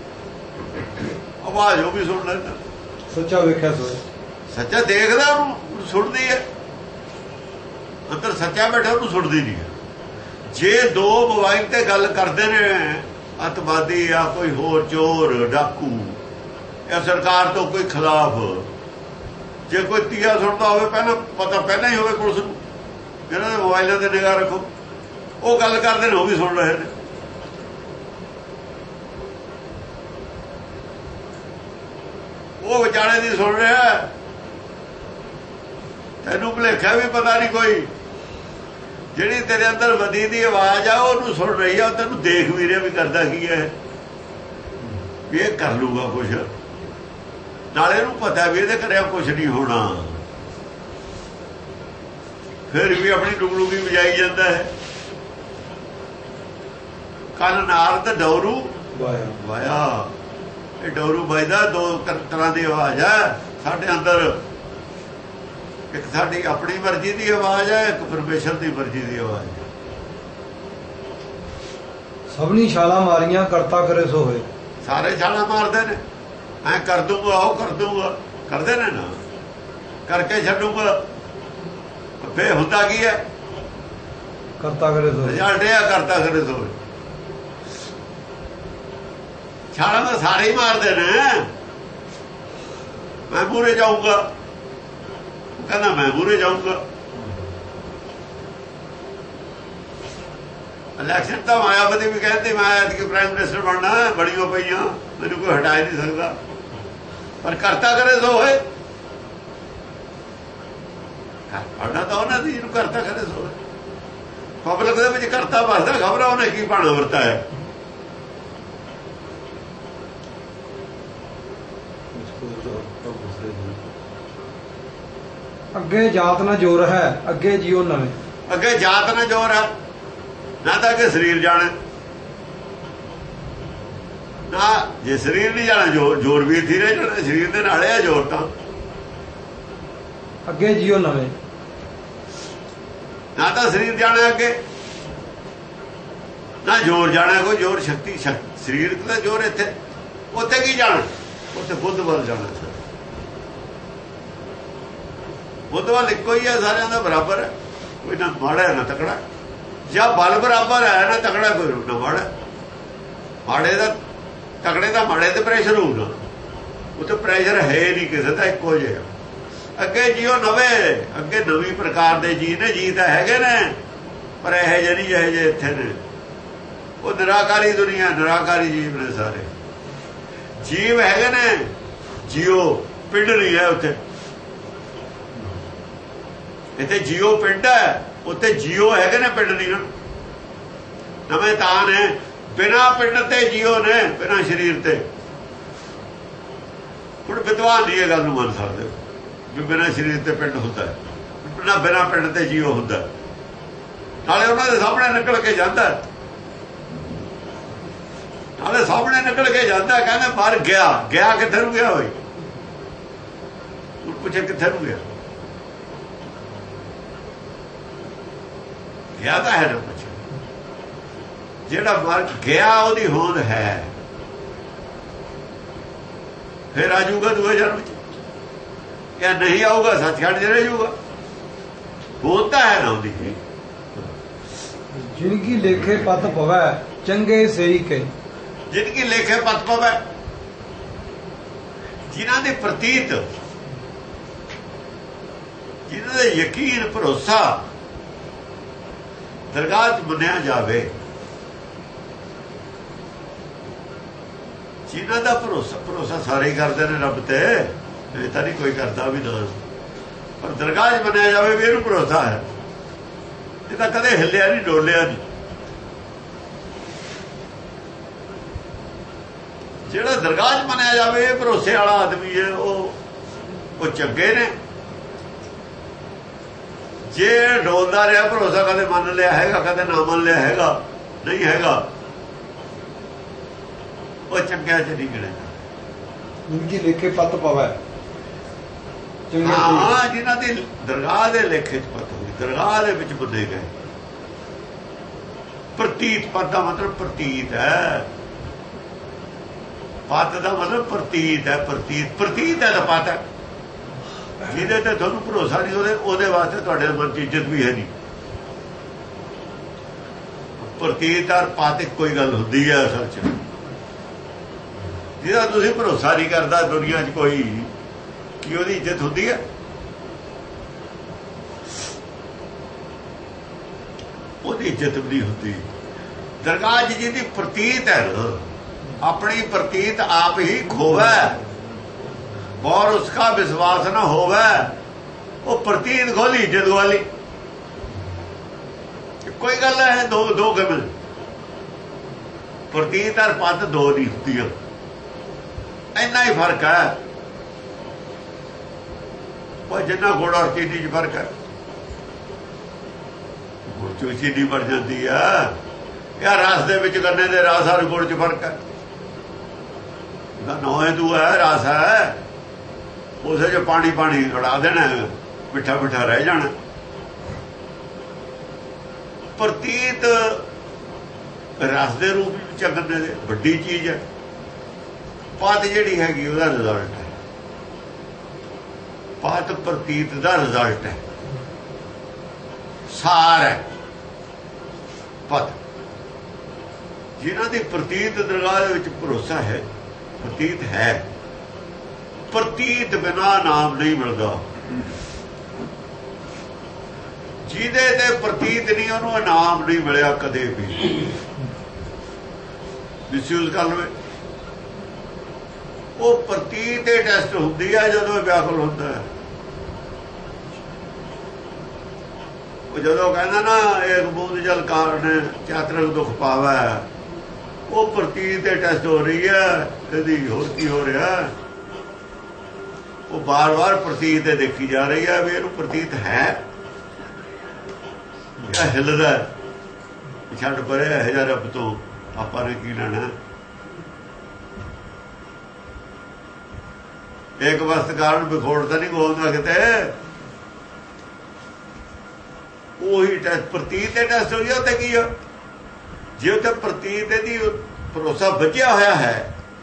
ਆਵਾਜ਼ ਉਹ ਵੀ ਸੁਣ ਲੈਂਦਾ। ਸੱਚਾ ਵੇਖਿਆ ਸੋ ਸੱਚਾ ਦੇਖਦਾ, ਉਹਨੂੰ ਸੁਣਦੀ ਹੈ। ਅੰਦਰ ਸੱਚਾ ਬੈਠਾ, ਉਹਨੂੰ ਸੁਣਦੀ ਨਹੀਂ ਹੈ। ਜੇ ਦੋ ਮੋਬਾਈਲ ਤੇ ਗੱਲ ਕਰਦੇ ਨੇ, ਅਤਵਾਦੀ ਆ ਕੋਈ ਹੋਰ, ਚੋਰ ਡਾਕੂ ਜਾਂ ਸਰਕਾਰ ਤੋਂ ਕੋਈ ਖਿਲਾਫ, ਜੇ ਕੋਈ ਤੀਆ ਸੁਣਦਾ ਹੋਵੇ, ਪਹਿਲਾਂ ਪਤਾ ਪਹਿਲਾਂ ਹੀ ਹੋਵੇ ਪੁਲਿਸ ਨੂੰ, ਇਹਨਾਂ ਦੇ ਮੋਬਾਈਲਾਂ ਤੇ ਨਿਗਾਹ ਰੱਖੋ। ਉਹ ਗੱਲ ਕਰਦੇ ਨੇ, ਉਹ ਵੀ ਸੁਣ ਰਹੇ ਨੇ। ਉਹ ਵਿਚਾਰੇ ਦੀ ਸੁਣ ਰਿਹਾ, ਤੈਨੂੰ ਭੁਲੇਖਾ ਵੀ ਪਤਾ ਨਹੀਂ ਕੋਈ। ਜਿਹੜੀ ਤੇਰੇ ਅੰਦਰ ਬਦੀ ਦੀ ਆਵਾਜ਼ ਆ, ਉਹਨੂੰ ਸੁਣ ਰਹੀ ਆ, ਉਹ ਤੈਨੂੰ ਦੇਖ ਵੀ ਰਿਹਾ ਵੀ ਕਰਦਾ ਕੀ ਹੈ, ਵੀ ਇਹ ਕਰ ਲੂਗਾ ਕੁਛ। ਨਾਲੇ ਇਹਨੂੰ ਪਤਾ ਵੀ ਇਹਦੇ ਕਰਿਆ ਕੁਛ ਨਹੀਂ ਹੋਣਾ, ਫਿਰ ਵੀ ਆਪਣੀ ਡੁਗਡੁਗੀ ਵਜਾਈ ਜਾਂਦਾ ਹੈ। ਕੱਲ ਨਾਰਦ ਡੌਰੂ ਵਾਇਆ। ਇਹ ਡੌਰੂ ਵੱਜਦਾ, ਦੋ ਤਰ੍ਹਾਂ ਦੀ ਆਵਾਜ਼ ਹੈ ਸਾਡੇ ਅੰਦਰ। ਇੱਕ ਸਾਡੀ ਆਪਣੀ ਮਰਜ਼ੀ ਦੀ ਆਵਾਜ਼ ਹੈ, ਇੱਕ ਪਰਮੇਸ਼ਰ ਦੀ ਮਰਜ਼ੀ ਦੀ ਆਵਾਜ਼ ਹੈ। ਸਭਨੀ ਛਾਲਾਂ ਮਾਰੀਆਂ ਕਰਤਾ ਕਰੇ ਸੋ ਹੋਏ। ਸਾਰੇ ਛਾਲਾਂ ਮਾਰਦੇ ਨੇ, ਐ ਕਰ ਦੂੰਗਾ, ਉਹ ਕਰ ਦੂੰਗਾ, ਕਰਦੇ ਨੇ ਨਾ, ਕਰਕੇ ਛੱਡੂਗਾ। ਫੇਰ ਹੁੰਦਾ ਕੀ ਹੈ? ਕਰਤਾ ਕਰੇ ਸੋ। ਰਿਜ਼ਲਟ ਇਹ ਕਰਤਾ ਕਰੇ ਸੋ। ਛਾਲਾਂ ਤਾਂ ਸਾਰੇ ਹੀ ਮਾਰਦੇ ਨੇ। ਮੈਂ ਮੂਹਰੇ ਜਾਊਂਗਾ, ਕਹਿੰਦਾ ਮੈਂ ਮੂਹਰੇ ਜਾਊਂਗਾ। ਇਲੈਕਸ਼ਨ ਤਾਂ ਮਾਇਆਵਤੀ ਵੀ ਕਹਿੰਦੀ ਮੈਂ ਐਤਕੀ ਪ੍ਰਾਈਮ ਮਿਨਿਸਟਰ ਬਣਨਾ, ਬੜੀਆਂ ਪਈਆਂ, ਮੈਨੂੰ ਕੋਈ ਹਟਾ ਨਹੀਂ ਸਕਦਾ। ਪਰ ਕਰਤਾ ਕਰੇ ਸੋ ਹੋਏ। ਪੜਨਾ ਤਾਂ ਉਹਨਾਂ ਦੀ, ਜਿਹਨੂੰ ਕਰਤਾ ਕਰੇ ਸੋ। ਪਬਲਿਕ ਦੇ ਵਿੱਚ ਕਰਤਾ ਵੱਸਦਾ, ਖਬਰ ਉਹਨੇ ਕੀ ਭਾਣਾ ਵਰਤਾ ਹੈ। ਅੱਗੇ ਜਾਤ ਨਾ ਜੋਰ ਹੈ, ਅੱਗੇ ਜੀਓ ਨਵੇਂ। ਅੱਗੇ ਜਾਤ ਨਾ ਜੋਰ ਹੈ, ਨਾ ਤਾਂ ਅੱਗੇ ਸਰੀਰ ਜਾਣੇ, ਨਾ ਜੇ ਸਰੀਰ ਨਹੀਂ ਜਾਣਾ ਜੋਰ, ਜੋਰ ਵੀ ਇੱਥੇ ਰਹਿ ਜਾਣਾ। ਸਰੀਰ ਦੇ ਨਾਲ ਹੈ ਜੋਰ ਤਾਂ। ਅੱਗੇ ਜੀਓ ਨਵੇਂ, ਨਾ ਤਾਂ ਸਰੀਰ ਜਾਣਾ ਅੱਗੇ, ਨਾ ਜੋਰ ਜਾਣਾ। ਕੋਈ ਜੋਰ ਸ਼ਕਤੀ, ਸਰੀਰ ਦਾ ਜੋਰ ਇੱਥੇ, ਉੱਥੇ ਕੀ ਜਾਣਾ? ਉੱਥੇ ਬੁੱਧ ਵੱਲ ਜਾਣਾ। ਬੁੱਧ ਵੱਲ ਇੱਕੋ ਹੀ ਹੈ, ਸਾਰਿਆਂ ਦਾ ਬਰਾਬਰ ਹੈ। ਕੋਈ ਨਾ ਮਾੜਾ ਨਾ ਤਕੜਾ। ਜਾਂ ਬਲ ਬਰਾਬਰ ਹੈ ਨਾ ਤਕੜਾ, ਕੋਈ ਨਾ ਮਾੜਾ। ਮਾੜੇ ਦਾ ਤਕੜੇ ਦਾ ਮਾੜੇ ਤੇ ਪ੍ਰੈਸ਼ਰ ਹੋਊਗਾ, ਉੱਥੇ ਪ੍ਰੈਸ਼ਰ ਹੈ ਨਹੀਂ ਕਿਸੇ ਦਾ, ਇੱਕੋ ਜਿਹਾ। ਅੱਗੇ ਜੀਓ ਨਵੇਂ, ਅੱਗੇ ਨਵੀਂ ਪ੍ਰਕਾਰ ਦੇ ਜੀ ਨੇ। ਜੀ ਤਾਂ ਹੈਗੇ ਨੇ, ਪਰ ਇਹੋ ਜਿਹੇ ਨਹੀਂ ਜਿਹੇ ਜਿਹੇ ਇੱਥੇ ਨੇ। ਉਹ ਨਿਰਾਕਾਰੀ ਦੁਨੀਆ, ਨਿਰਾਕਾਰੀ ਜੀਵ ਨੇ ਸਾਰੇ। ਜੀਵ ਹੈਗੇ ਨੇ, ਜੀਓ ਪਿੰਡ ਨਹੀਂ ਹੈ ਉੱਥੇ। ਇੱਥੇ ਜੀਓ ਪਿੰਡ ਹੈ, ਉੱਥੇ ਜੀਓ ਹੈਗੇ ਨੇ, ਪਿੰਡ ਨਹੀਂ। ਨਵੇਂ ਤਾਂ ਨੇ, ਬਿਨਾਂ ਪਿੰਡ ਤੇ ਜੀਓ ਨੇ, ਬਿਨਾਂ ਸਰੀਰ ਤੇ। ਹੁਣ ਵਿਦਵਾਨ ਨਹੀਂ ਇਹ ਗੱਲ ਨੂੰ ਮੰਨ ਸਕਦੇ ਵੀ ਬਿਨਾਂ ਸਰੀਰ ਤੇ ਪਿੰਡ ਹੁੰਦਾ, ਬਿਨਾਂ ਬਿਨਾਂ ਪਿੰਡ ਤੇ ਜੀਓ ਹੁੰਦਾ। ਨਾਲੇ ਉਹਨਾਂ ਦੇ ਸਾਹਮਣੇ ਨਿਕਲ ਕੇ ਜਾਂਦਾ, ਨਾਲੇ ਸਾਹਮਣੇ ਨਿਕਲ ਕੇ ਜਾਂਦਾ। ਕਹਿੰਦੇ ਮਰ ਗਿਆ। ਗਿਆ ਕਿੱਥੇ ਨੂੰ ਗਿਆ ਹੋਈ? ਪੁੱਛੇ ਕਿੱਥੇ ਨੂੰ ਗਿਆ? ਗਿਆ ਤਾਂ ਹੈ ਨਾ ਕੁਛ। ਜਿਹੜਾ ਮਰ ਗਿਆ ਉਹਦੀ ਹੋਂਦ ਹੈ, ਫਿਰ ਆ ਜਾਊਗਾ ਦੂਏ ਜਨਮ ਚ। ਕਿਆ ਨਹੀਂ ਆਊਗਾ? ਸੱਚਖੰਡ ਚ ਰਹਿ ਜਾਊਗਾ। ਹੋਂਦ ਤਾਂ ਹੈ ਨਾ ਉਹਦੀ। ਜਿਨਕੀ ਲੇਖੇ ਪਤ ਪਵੈ ਚੰਗੇ ਸਹੀ ਕੇ। ਜਿਨਕੀ ਲੇਖੇ ਪਤ ਪਵੈ, ਜਿਨ੍ਹਾਂ ਦੇ ਪ੍ਰਤੀਤ, ਜਿਨ੍ਹਾਂ ਦੇ ਯਕੀਨ ਭਰੋਸਾ ਦਰਗਾਹ 'ਚ ਮੰਨਿਆ ਜਾਵੇ, ਜਿਨ੍ਹਾਂ ਦਾ ਭਰੋਸਾ ਭਰੋਸਾ ਸਾਰੇ ਹੀ ਕਰਦੇ ਨੇ ਰੱਬ ਤੇ, ਇਹ ਤਾਂ ਨਹੀਂ ਕੋਈ ਕਰਦਾ ਵੀ ਨਾ, ਪਰ ਦਰਗਾਹ 'ਚ ਮੰਨਿਆ ਜਾਵੇ ਵੀ ਇਹਨੂੰ ਭਰੋਸਾ ਹੈ, ਇਹ ਤਾਂ ਕਦੇ ਹਿੱਲਿਆ ਨਹੀਂ ਡੋਲਿਆ ਨਹੀਂ। ਜਿਹੜਾ ਦਰਗਾਹ 'ਚ ਮੰਨਿਆ ਜਾਵੇ ਇਹ ਭਰੋਸੇ ਵਾਲਾ ਆਦਮੀ ਹੈ, ਉਹ ਉਹ ਚੰਗੇ ਨੇ। ਜੇ ਡੋਲਦਾ ਰਿਹਾ ਭਰੋਸਾ, ਕਦੇ ਮੰਨ ਲਿਆ ਹੈਗਾ, ਕਦੇ ਨਾ ਮੰਨ ਲਿਆ ਹੈਗਾ, ਨਹੀਂ ਹੈਗਾ, ਉਹ ਚੰਗਿਆਂ 'ਚ ਨਹੀਂ ਗਿਣੇਗਾ। ਜਿਨਕੀ ਲੇਖੇ ਪੱਤ ਪਵੇ, ਹਾਂ, ਜਿਨ੍ਹਾਂ ਦੀ ਦਰਗਾਹ ਦੇ ਲੇਖੇ 'ਚ ਪੱਤ ਹੋਈ, ਦਰਗਾਹ ਦੇ ਵਿੱਚ ਬੰਦੇ ਗਏ। ਪ੍ਰਤੀਤ ਪਦ ਦਾ ਮਤਲਬ ਪ੍ਰਤੀਤ ਹੈ, ਪੱਤ ਦਾ ਮਤਲਬ ਪ੍ਰਤੀਤ ਹੈ। ਪ੍ਰਤੀਤ ਪ੍ਰਤੀਤ ਹੈ ਤਾਂ ਪੱਤ ਹੈ। ਜਿਹਦੇ ਤੇ ਤੁਹਾਨੂੰ ਭਰੋਸਾ ਨਹੀਂ, ਉਹਦੇ ਉਹਦੇ ਵਾਸਤੇ ਤੁਹਾਡੇ ਮਨ 'ਚ ਇੱਜ਼ਤ ਵੀ ਹੈ ਨਹੀਂ। ਪ੍ਰਤੀਤ ਔਰ ਪੱਤ ਕੋਈ ਗੱਲ ਹੁੰਦੀ ਹੈ ਅਸਲ 'ਚ। ਜਿਹਦਾ ਤੁਸੀਂ ਭਰੋਸਾ ਨਹੀਂ ਕਰਦਾ ਦੁਨੀਆ 'ਚ ਕੋਈ, ਕੀ ਉਹਦੀ ਇੱਜ਼ਤ ਹੁੰਦੀ ਹੈ? ਉਹਦੀ ਇੱਜ਼ਤ ਵੀ ਨਹੀਂ ਹੁੰਦੀ। ਦਰਗਾਹ 'ਚ ਜਿਹਦੀ ਪ੍ਰਤੀਤ ਹੈ ਨਾ, ਆਪਣੀ ਪ੍ਰਤੀਤ ਆਪ ਹੀ ਖੋਵੇ और उसका विश्वास न होवे, वो प्रतीत खोली इज्जत वाली। कोई गल है दो दो गल, प्रतीत और पत दो नहीं होती, इन्ना ही फर्क है। वो जिन्ना गुड़ और चीनी च फर्क है, गुड़ च चीनी बढ़ जाती है, या रस दे विच गन्ने दे रस और गुड़ च फर्क है। नौ तू है रस है, उसे जो पानी पानी उड़ा देना, मिठा मिठा रह जाना। प्रतीत रस के रूप में गन्ने दे बड़ी चीज है। पत जिहड़ी हैगी उहदा रिजल्ट है, पत प्रतीत का रिजल्ट है, सार है पत। जिन्हां दी प्रतीत दरगाह दे विच भरोसा है, प्रतीत है। प्रतीत बिना नाम नहीं मिलता। ਜਿਹਦੇ ਤੇ ਪ੍ਰਤੀਤ ਨਹੀਂ, ਉਹਨੂੰ ਇਨਾਮ ਨਹੀਂ ਮਿਲਿਆ ਕਦੇ ਵੀ। ਮਿਸਯੂਜ਼ ਕਰ ਲਵੇ, ਉਹ ਪ੍ਰਤੀਤ ਦੇ ਟੈਸਟ ਹੁੰਦੀ ਹੈ ਜਦੋਂ ਵਿਆਕੁਲ ਹੁੰਦਾ ਹੈ। ਉਹ ਜਦੋਂ ਕਹਿੰਦਾ ਨਾ ਇੱਕ ਬੂੰਦ ਜਲ ਕਾਰਨ ਚਾਤਰਕ ਦੁੱਖ ਪਾਵੇ, ਉਹ ਪ੍ਰਤੀਤ ਦੇ ਟੈਸਟ ਹੋ ਰਹੀ ਹੈ। ਇਹਦੀ ਹੋਰ ਕੀ ਹੋ ਰਿਹਾ? ਉਹ ਬਾਰ-ਬਾਰ ਪ੍ਰਤੀਤ ਤੇ ਦੇਖੀ ਜਾ ਰਹੀ ਹੈ ਵੀ ਇਹਨੂੰ ਪ੍ਰਤੀਤ ਹੈ ਜਾਂ ਹਿੱਲਦਾ। ਛੱਡ ਪਰੇ ਇਹੋ ਜਿਹਾ ਰੱਬ ਤੋਂ ਆਪਾਂ ਨੇ ਕੀ ਲੈਣਾ। ਇੱਕ ਵਸਤ ਕਾਰਨ ਵਿਖੋੜ ਤਾਂ ਨਹੀਂ ਬੋਲਦਾ ਕਿਤੇ। ਉਹੀ ਟੈਸਟ ਪ੍ਰਤੀਤ ਦੇ ਟੈਸਟ ਹੋਈ ਆ। ਉੱਥੇ ਕੀ ਆ? ਜੇ ਉੱਥੇ ਪ੍ਰਤੀਤ ਇਹਦੀ ਭਰੋਸਾ ਬਚਿਆ ਹੋਇਆ ਹੈ,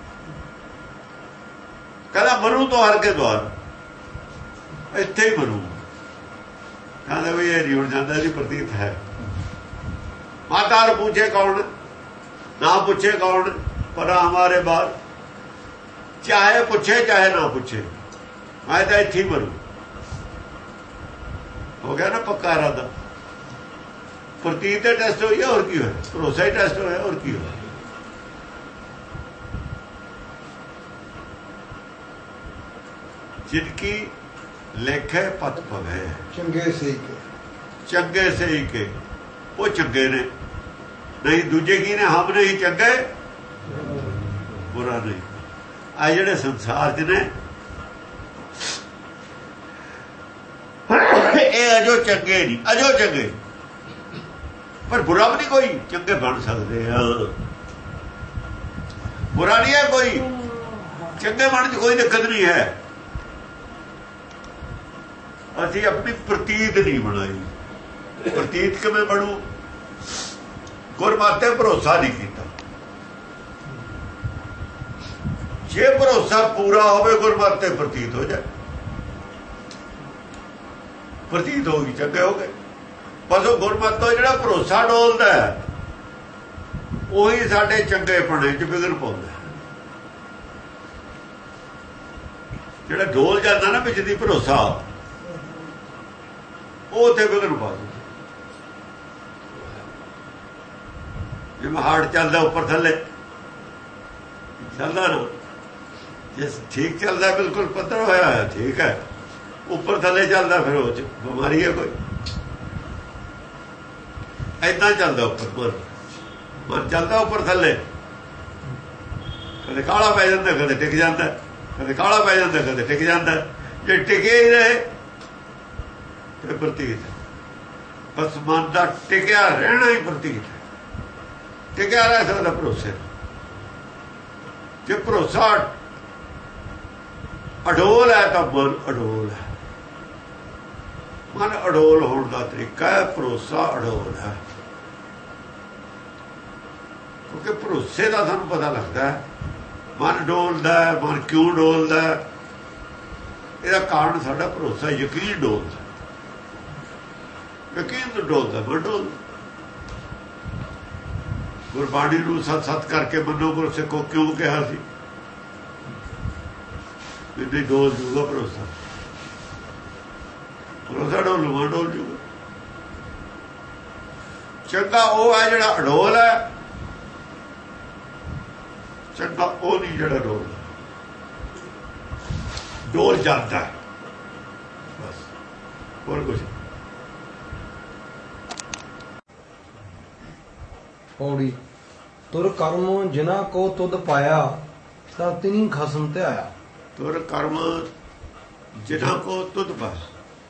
ਕਹਿੰਦਾ ਮਰੂ ਤੋਂ ਹਰ ਕੇ ਦਵਾਰ, ਇੱਥੇ ਹੀ ਮਰੂ। ਕਹਿੰਦਾ ਵੀ ਇਹ ਨਹੀਂ ਹੁਣ ਜਾਂਦਾ ਜੀ, ਪ੍ਰਤੀਤ ਹੈ। ਮਾਤਾ ਨੂੰ ਪੁੱਛੇ ਕੌਣ, ਨਾ ਪੁੱਛੇ ਕੌਣ, ਪਰ ਹਮਾਰੇ ਬਾਹਰ, ਚਾਹੇ ਪੁੱਛੇ ਚਾਹੇ ਨਾ ਪੁੱਛੇ, ਮੈਂ ਤਾਂ ਇੱਥੇ ਹੀ ਮਰੂ। ਹੋ ਗਿਆ ਨਾ ਪੱਕਾ ਇਰਾਦਾ। ਪ੍ਰਤੀਤ ਦਾ ਟੈਸਟ ਹੋਇਆ, ਹੋਰ ਕੀ ਹੋਇਆ? ਭਰੋਸਾ ਹੀ ਟੈਸਟ ਹੋਇਆ, ਹੋਰ ਕੀ ਹੋਇਆ? जिनकी लेखे पत पवे, चंगे सही के, चंगे सही के, वो चंगे ने। नहीं दूजे की ने, हम नहीं चंगे, बुरा नहीं। आ जेड़े संसार च ने, ये अजो चंगे नहीं, अजो चंगे, पर बुरा भी नहीं कोई, चंगे बन सकते हैं। बुरा नहीं है कोई, चंगे बन च कोई दिक्कत नहीं है। ਅਸੀਂ ਆਪਣੀ ਪ੍ਰਤੀਤ ਨਹੀਂ ਬਣਾਈ। ਪ੍ਰਤੀਤ ਕਿਵੇਂ ਬਣੂ? ਗੁਰਮਤਿ ਭਰੋਸਾ ਨਹੀਂ ਕੀਤਾ। ਜੇ ਭਰੋਸਾ ਪੂਰਾ ਹੋਵੇ ਗੁਰਮਤਿ ਪ੍ਰਤੀਤ ਹੋ ਜਾਏ, ਪ੍ਰਤੀਤ ਹੋ ਗਈ, ਚੰਗੇ ਹੋ ਗਏ। ਬਸ ਉਹ ਗੁਰਮਤਿ ਤੋਂ ਜਿਹੜਾ ਭਰੋਸਾ ਡੋਲਦਾ ਹੈ, ਉਹੀ ਸਾਡੇ ਚੰਗੇਪਣੇ ਚ ਵਿਗੜ ਪਾਉਂਦਾ। ਜਿਹੜਾ ਡੋਲ ਜਾਂਦਾ ਨਾ ਵਿੱਚ ਦੀ ਭਰੋਸਾ, ਉਹ ਉੱਥੇ ਵਿਘਨ ਪਾ ਦਿੰਦਾ। ਜਿਵੇਂ ਹਾਰਟ ਚੱਲਦਾ ਉੱਪਰ ਥੱਲੇ ਚੱਲਦਾ ਨਾ, ਜੇ ਠੀਕ ਚੱਲਦਾ ਬਿਲਕੁਲ ਪੱਧਰ ਹੋਇਆ ਹੋਇਆ ਠੀਕ ਹੈ, ਉੱਪਰ ਥੱਲੇ ਚੱਲਦਾ ਫਿਰ ਉਹ 'ਚ ਬਿਮਾਰੀ ਹੈ ਕੋਈ। ਏਦਾਂ ਚੱਲਦਾ ਉੱਪਰ ਮਨ, ਮਨ ਚੱਲਦਾ ਉੱਪਰ ਥੱਲੇ, ਕਦੇ ਕਾਲਾ ਪੈ ਜਾਂਦਾ, ਕਦੇ ਟਿਕ ਜਾਂਦਾ, ਕਦੇ ਕਾਲਾ ਪੈ ਜਾਂਦਾ, ਕਦੇ ਟਿਕ ਜਾਂਦਾ। ਜੇ ਟਿਕੇ ਹੀ ਰਹੇ ਤੇ ਪ੍ਰਤੀਤ, ਬਸ ਮਨ ਦਾ ਟਿਕਿਆ ਰਹਿਣਾ ਹੀ ਪ੍ਰਤੀਤ ਹੈ। ਟਿਕਿਆ ਰਹਿ ਸਕਦਾ ਭਰੋਸੇ। ਜੇ ਭਰੋਸਾ ਅਡੋਲ ਹੈ ਤਾਂ ਮਨ ਅਡੋਲ ਹੈ। ਮਨ ਅਡੋਲ ਹੋਣ ਦਾ ਤਰੀਕਾ ਹੈ ਭਰੋਸਾ ਅਡੋਲ ਹੈ। ਕਿਉਂਕਿ ਭਰੋਸੇ ਦਾ ਸਾਨੂੰ ਪਤਾ ਲੱਗਦਾ ਹੈ ਮਨ ਡੋਲਦਾ, ਮਨ ਕਿਉਂ ਡੋਲਦਾ, ਇਹਦਾ ਕਾਰਨ ਸਾਡਾ ਭਰੋਸਾ, ਯਕੀਨ ਡੋਲਦਾ। ਯਕੀਨ ਤੋਂ ਡੋਲਦਾ ਮਨ ਡੋਲਦਾ। ਗੁਰਬਾਣੀ ਨੂੰ ਸਤ ਸਤ ਕਰਕੇ ਮੰਨੋ ਗੁਰ ਸਿੱਖੋ ਕਿਉਂ ਕਿਹਾ ਸੀ? ਨਹੀਂ ਡੋਲ ਜੂਗਾ ਭਰੋਸਾ, ਭਰੋਸਾ ਡੋਲੂ ਮਨ ਡੋਲ ਜੂਗਾ। ਚੰਗਾ ਉਹ ਹੈ ਜਿਹੜਾ ਅਡੋਲ ਹੈ, ਚੰਗਾ ਉਹ ਨਹੀਂ ਜਿਹੜਾ ਡੋਲ ਡੋਲ ਜਾਂਦਾ ਬਸ, ਹੋਰ ਕੁਛ। ਪੌੜੀ ਤੁਰ ਕਰਮ ਜਿਨ੍ਹਾਂ ਕੋ ਤੁਧ ਪਾਇਆ ਤਾਂ ਤਿਨੀ ਖਸਮ ਤੇ ਆਇਆ। ਤੁਰ ਕਰਮ ਜਿਨ੍ਹਾਂ ਕੋ ਤੁਧ ਪਾਇਆ,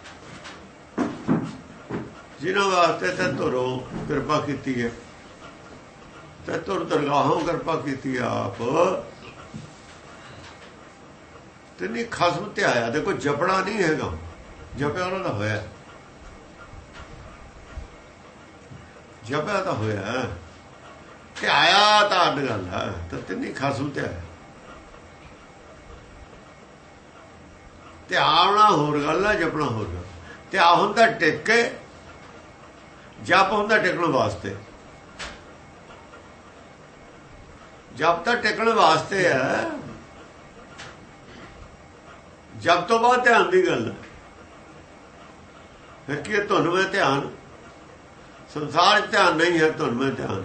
ਜਿਨ੍ਹਾਂ ਵਾਸਤੇ ਤੇ ਤੁਰੋ ਕਿਰਪਾ ਕੀਤੀ ਹੈ, ਤੇ ਤੁਰ ਦਰਗਾਹੋਂ ਕਿਰਪਾ ਕੀਤੀ ਆਪ, ਤਿਨੀ ਖਸਮ ਤੇ ਆਇਆ। ਦੇਖੋ ਜਪਣਾ ਨਹੀਂ ਹੈਗਾ, ਜਪਿਆ ਉਹਨਾਂ ਦਾ ਹੋਇਆ, ਜਪਿਆ ਤਾਂ ਹੋਇਆ, ਤੇ ਆਇਆ ਤਾਂ ਅੱਡ ਗੱਲ ਹੈ। ਤਾਂ ਤਿੰਨੀ ਖਸਮ ਤੇ ਆਇਆ। ਤੇ ਆਉਣਾ ਹੋਰ ਗੱਲ ਹੈ, ਜਪਣਾ ਹੋਰ ਗੱਲ। ਤੇ ਆ ਹੁੰਦਾ ਟਿਕ ਕੇ, ਜਪ ਹੁੰਦਾ ਟਿਕਣ ਵਾਸਤੇ। ਜਪ ਤਾਂ ਟਿਕਣ ਵਾਸਤੇ ਹੈ, ਜਪ ਤੋਂ ਬਾਅਦ ਧਿਆਨ ਦੀ ਗੱਲ ਹੈ। ਫਿਰ ਕੀ ਧੁਨ ਵਿੱਚ ਧਿਆਨ, ਸੰਸਾਰ 'ਚ ਧਿਆਨ ਨਹੀਂ ਹੈ, ਧੁਨ ਵਿੱਚ ਧਿਆਨ।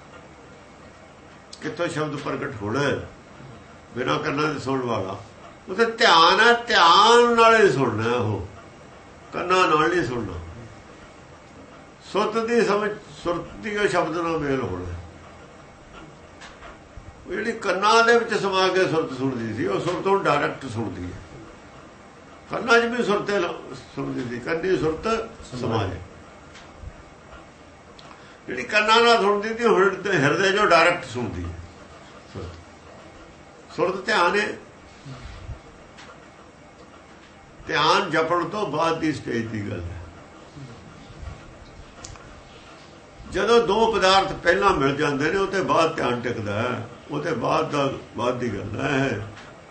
ਕਿੱਥੋਂ ਸ਼ਬਦ ਪ੍ਰਗਟ ਹੋਣਾ ਬਿਨਾਂ ਕੰਨਾਂ ਦੇ ਸੁਣਨ ਵਾਲਾ, ਉਹਦੇ ਧਿਆਨ ਹੈ, ਧਿਆਨ ਨਾਲ ਹੀ ਸੁਣਨਾ, ਉਹ ਕੰਨਾਂ ਨਾਲ ਨਹੀਂ ਸੁਣਨਾ। ਸੁਰਤ ਦੀ ਸਮਝ, ਸੁਰਤ ਦੀ ਉਹ ਸ਼ਬਦ ਨਾਲ ਮੇਲ ਹੋਣਾ। ਉਹ ਜਿਹੜੀ ਕੰਨਾਂ ਦੇ ਵਿੱਚ ਸਮਾ ਕੇ ਸੁਰਤ ਸੁਣਦੀ ਸੀ, ਉਹ ਸੁਰਤ ਹੁਣ ਡਾਇਰੈਕਟ ਸੁਣਦੀ ਹੈ। ਕੰਨਾਂ 'ਚ ਵੀ ਸੁਰਤੇ ਸੁਣਦੀ ਸੀ, ਕੰਨੀ ਸੁਰਤ ਸਮਾ ਜਾਏ। ਜਿਹੜੀ ਕੰਨਾਂ ਨਾਲ ਸੁਣਦੀ ਸੀ ਹੁਣ ਹਿਰਦੇ 'ਚੋਂ ਡਾਇਰੈਕਟ ਸੁਣਦੀ ਹੈ। ਸੁਰਤ ਧਿਆਨ ਹੈ। ਧਿਆਨ ਜਪਣ ਤੋਂ ਬਾਅਦ ਦੀ ਸਟੇਜ ਦੀ ਗੱਲ ਹੈ। ਜਦੋਂ ਦੋ ਪਦਾਰਥ ਪਹਿਲਾਂ ਮਿਲ ਜਾਂਦੇ ਨੇ, ਉਹਦੇ ਬਾਅਦ ਧਿਆਨ ਟਿਕਦਾ ਹੈ, ਉਹਦੇ ਬਾਅਦ ਦਾ ਬਾਅਦ ਦੀ ਗੱਲ ਹੈ।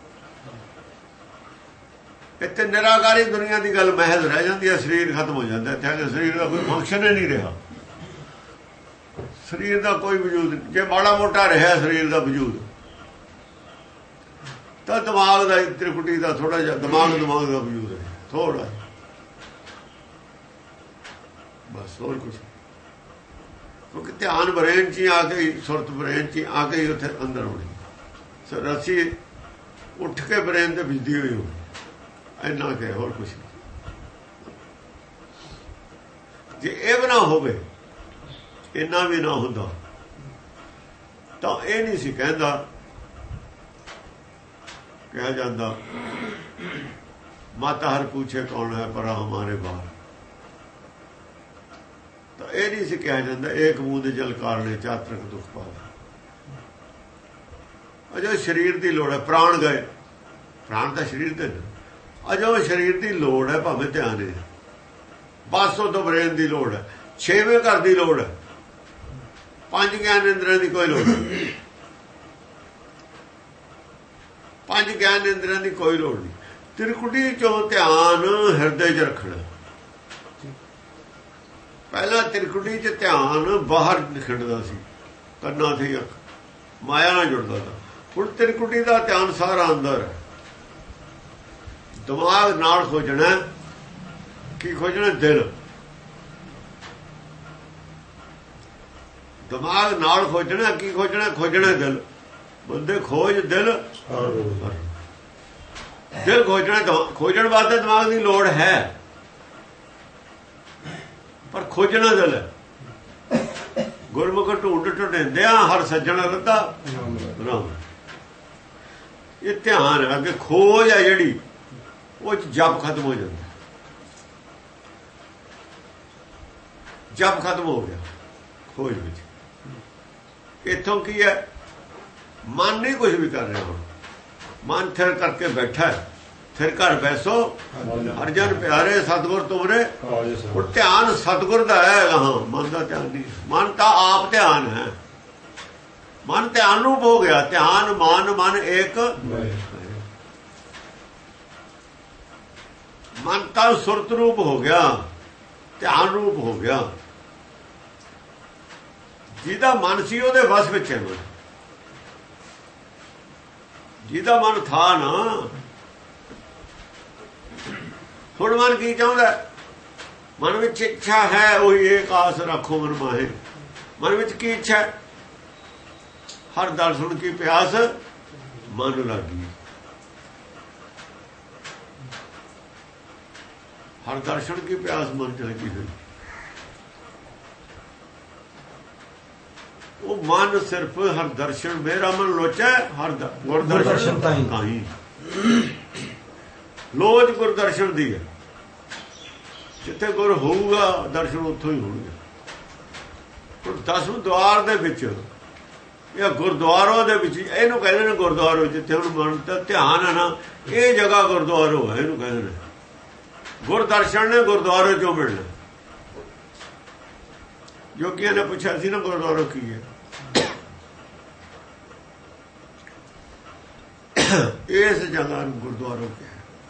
ਇੱਥੇ ਨਿਰਾਕਾਰੀ ਦੁਨੀਆ ਦੀ ਗੱਲ ਮਹਿਜ਼ ਰਹਿ ਜਾਂਦੀ ਹੈ, ਸਰੀਰ ਖਤਮ ਹੋ ਜਾਂਦਾ। ਇੱਥੇ ਸਰੀਰ ਦਾ ਕੋਈ ਫੰਕਸ਼ਨ ਹੀ ਨਹੀਂ ਰਿਹਾ, ਸਰੀਰ ਦਾ ਕੋਈ ਵਜੂਦ। ਜੇ ਮਾੜਾ ਮੋਟਾ ਰਿਹਾ ਸਰੀਰ ਦਾ ਵਜੂਦ, ਤਾਂ ਦਿਮਾਗ ਦਾ, ਤ੍ਰਿਕੁਟੀ ਦਾ ਥੋੜਾ ਜਿਹਾ ਦਿਮਾਗ ਦਿਮਾਗ ਦਾ ਵਜੂਦ ਹੈ, ਥੋੜਾ ਬਸ, ਹੋਰ ਕੁਛ। ਕਿਉਂਕਿ ਧਿਆਨ ਬ੍ਰੇਨ 'ਚ ਹੀ ਆ ਕੇ, ਸੁਰਤ ਬ੍ਰੇਨ 'ਚ ਆ ਕੇ ਹੀ ਉੱਥੇ ਅੰਦਰ ਹੋਣੀ। ਰਸੀ ਉੱਠ ਕੇ ਬ੍ਰੇਨ ਤੇ ਬਿਜਦੀ ਹੋਈ ਹੋਣੀ, ਇੰਨਾ ਕਿ ਹੋਰ ਕੁਛ ਨਹੀਂ। ਜੇ ਇਹ ਵੀ ਨਾ ਹੋਵੇ, ਇੰਨਾ ਵੀ ਨਾ ਹੁੰਦਾ, ਤਾਂ ਇਹ ਨਹੀਂ ਸੀ ਕਹਿੰਦਾ, ਕਿਹਾ ਜਾਂਦਾ ਮਾਤਾ ਹਰ ਪੁੱਛੇ ਕੌਣ ਹੈ ਪਰ ਹਮਾਰੇ ਬਾਹਰ। ਤਾਂ ਇਹ ਨਹੀਂ ਸੀ ਕਿਹਾ ਜਾਂਦਾ ਏਕ ਬੂੰਦ ਜਲ ਕਾਰਣੇ ਚਾਤਰਕ ਦੁੱਖ ਪਾਵੇ। ਅਜੋ ਸਰੀਰ ਦੀ ਲੋੜ ਹੈ, ਪ੍ਰਾਣ ਗਏ, ਪ੍ਰਾਣ ਤਾਂ ਸਰੀਰ ਦੇ, ਅਜੋ ਸਰੀਰ ਦੀ ਲੋੜ ਹੈ, ਭਾਵੇਂ ਧਿਆਨ ਹੈ, ਬਸ ਉਹ ਤੋਂ ਬ੍ਰੇਨ ਦੀ ਲੋੜ ਹੈ, ਛੇਵੇਂ ਘਰ ਦੀ ਲੋੜ ਹੈ, ਪੰਜ ਗਿਆਨ ਇੰਦਰੀਆਂ ਦੀ ਕੋਈ ਲੋੜ ਨਹੀਂ। ਪੰਜ ਗਿਆਨ ਇੰਦਰੀਆਂ ਦੀ ਕੋਈ ਲੋੜ ਨਹੀਂ। ਤ੍ਰਿਕੁਟੀ ਚੋਂ ਧਿਆਨ ਹਿਰਦੇ 'ਚ ਰੱਖਣਾ। ਪਹਿਲਾਂ ਤ੍ਰਿਕੁਟੀ 'ਚ ਧਿਆਨ ਬਾਹਰ ਖਿੰਡਦਾ ਸੀ, ਕੰਨਾਂ ਤੇ ਅੱਖ, ਮਾਇਆ ਨਾਲ ਜੁੜਦਾ ਸੀ। ਹੁਣ ਤ੍ਰਿਕੁਟੀ ਦਾ ਧਿਆਨ ਸਾਰਾ ਅੰਦਰ ਹੈ। ਦਿਮਾਗ ਨਾਲ ਖੋਜਣਾ। ਕੀ ਖੋਜਣਾ? ਦਿਲ। ਦਿਮਾਗ ਨਾਲ ਖੋਜਣਾ। ਕੀ ਖੋਜਣਾ? ਖੋਜਣਾ ਦਿਲ। ਬੰਦੇ ਖੋਜ ਦਿਲ। ਦਿਲ ਖੋਜਣਾ। ਖੋਜਣ ਵਾਸਤੇ ਦਿਮਾਗ ਦੀ ਲੋੜ ਹੈ, ਪਰ ਖੋਜਣਾ ਦਿਲ ਹੈ। ਗੁਰਮੁਖ ਢੂੰਡ ਢੁੰਡਿਆ ਹਰ ਸੱਜਣ ਰੱਤਾ ਰਾਮ। ਇਹ ਧਿਆਨ ਹੈ। ਅੱਗੇ ਖੋਜ ਹੈ ਜਿਹੜੀ, ਉਹ ਚ ਜਪ ਖਤਮ ਹੋ ਜਾਂਦਾ। ਜਪ ਖਤਮ ਹੋ ਗਿਆ ਖੋਜ ਵਿੱਚ। ਇੱਥੋਂ ਕੀ ਹੈ? ਮਨ ਨਹੀਂ ਕੁਝ ਵੀ ਕਰ ਰਿਹਾ। ਹੁਣ ਮਨ ਥਿਰ ਕਰਕੇ ਬੈਠਾ। ਫਿਰ ਘਰ ਬੈਸੋ ਹਰ ਜਨ ਪਿਆਰੇ ਸਤਿਗੁਰ ਤੁਮਰੇ। ਉਹ ਧਿਆਨ ਸਤਿਗੁਰ ਦਾ ਹੈ। ਹਾਂ, ਮਨ ਦਾ ਧਿਆਨ ਨਹੀਂ। ਮਨ ਤਾਂ ਆਪ ਧਿਆਨ ਹੈ। ਮਨ ਧਿਆਨ ਰੂਪ ਹੋ ਗਿਆ। ਧਿਆਨ ਮਨ ਮਨ ਇੱਕ। ਮਨ ਤਾਂ ਸੁਰਤ ਰੂਪ ਹੋ ਗਿਆ, ਧਿਆਨ ਰੂਪ ਹੋ ਗਿਆ। ਜਿਹਦਾ ਮਨ ਸੀ ਉਹਦੇ ਵਸ ਵਿੱਚ ਹੈ। ਜਿਹਦਾ ਮਨ ਥਾ ਨਾ, ਹੁਣ ਮਨ ਕੀ ਚਾਹੁੰਦਾ? ਮਨ ਵਿੱਚ ਇੱਛਾ ਹੈ, ਉਹੀ ਏਕ ਆਸ ਰੱਖੋ ਮਨ ਮਾਹੇ। ਮਨ ਵਿੱਚ ਕੀ ਇੱਛਾ? ਹਰ ਦਰਸ਼ਨ ਕੀ ਪਿਆਸ ਮਨ ਲਾਗੀ। ਹਰ ਦਰਸ਼ਨ ਕੀ ਪਿਆਸ ਮਨ ਚ ਲੱਗੀ ਹੋਈ। ਉਹ ਮਨ ਸਿਰਫ ਹਰ ਦਰਸ਼ਨ ਮੇਰਾ ਮਨ ਲੋਚੈ ਹਰ ਗੁਰਦਰਸ਼ਨ ਤਾਹੀਂ। ਲੋਚ ਗੁਰਦਰਸ਼ਨ ਦੀ ਹੈ। ਜਿੱਥੇ ਗੁਰ ਹੋਊਗਾ ਦਰਸ਼ਨ ਉੱਥੋਂ ਹੀ ਹੋਣਗੇ। ਹੁਣ ਦਸਵੇਂ ਦੁਆਰ ਦੇ ਵਿੱਚ ਜਾਂ ਗੁਰਦੁਆਰੋ ਦੇ ਵਿੱਚ, ਇਹਨੂੰ ਕਹਿੰਦੇ ਨੇ ਗੁਰਦੁਆਰੋ। ਜਿੱਥੇ ਹੁਣ ਮਨ ਦਾ ਧਿਆਨ ਹੈ ਨਾ, ਇਹ ਜਗ੍ਹਾ ਗੁਰਦੁਆਰੋ ਹੈ। ਇਹਨੂੰ ਕਹਿੰਦੇ ਨੇ ਗੁਰਦਰਸ਼ਨ ਨੇ ਗੁਰਦੁਆਰੇ ਚੋਂ ਮਿਲਣਾ। ਜੋਗੀਆਂ ਨੇ ਪੁੱਛਿਆ ਸੀ ਨਾ ਗੁਰਦੁਆਰਾ ਕੀ ਹੈ? ਇਸ ਜਗ੍ਹਾ ਨੂੰ ਗੁਰਦੁਆਰਾ ਕਿਹਾ।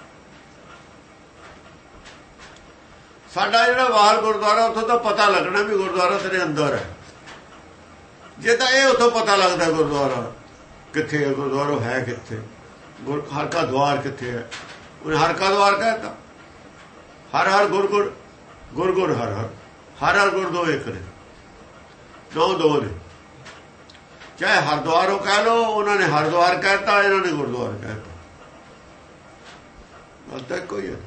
ਸਾਡਾ ਜਿਹੜਾ ਬਾਹਰ ਗੁਰਦੁਆਰਾ, ਉੱਥੋਂ ਤਾਂ ਪਤਾ ਲੱਗਣਾ ਵੀ ਗੁਰਦੁਆਰਾ ਤੇਰੇ ਅੰਦਰ ਹੈ। ਜੇ ਤਾਂ ਇਹ ਉੱਥੋਂ ਪਤਾ ਲੱਗਦਾ ਗੁਰਦੁਆਰਾ ਕਿੱਥੇ ਹੈ, ਗੁਰਦੁਆਰਾ ਹੈ ਕਿੱਥੇ, ਗੁਰ ਹਰ ਕਾ ਦੁਆਰ ਕਿੱਥੇ ਹੈ। ਉਹਨੇ ਹਰ ਕਾ ਦੁਆਰ ਕਹਿਤਾ। ਹਰ ਹਰ ਗੁਰ ਗੁਰ ਗੁਰ ਗੁਰ ਹਰ ਹਰ ਹਰ ਹਰ ਗੁਰ ਦੋ ਇੱਕ ਨੇ, ਦੋ ਦੋ ਨੇ। ਚਾਹੇ ਹਰਦੁਆਰੋਂ ਕਹਿ ਲੋ, ਉਹਨਾਂ ਨੇ ਹਰਦੁਆਰ ਕਹਿਤਾ, ਇਹਨਾਂ ਨੇ ਗੁਰਦੁਆਰ ਕਹਿਤਾ। ਗੱਲ ਤਾਂ ਕੋਈ ਹੈ।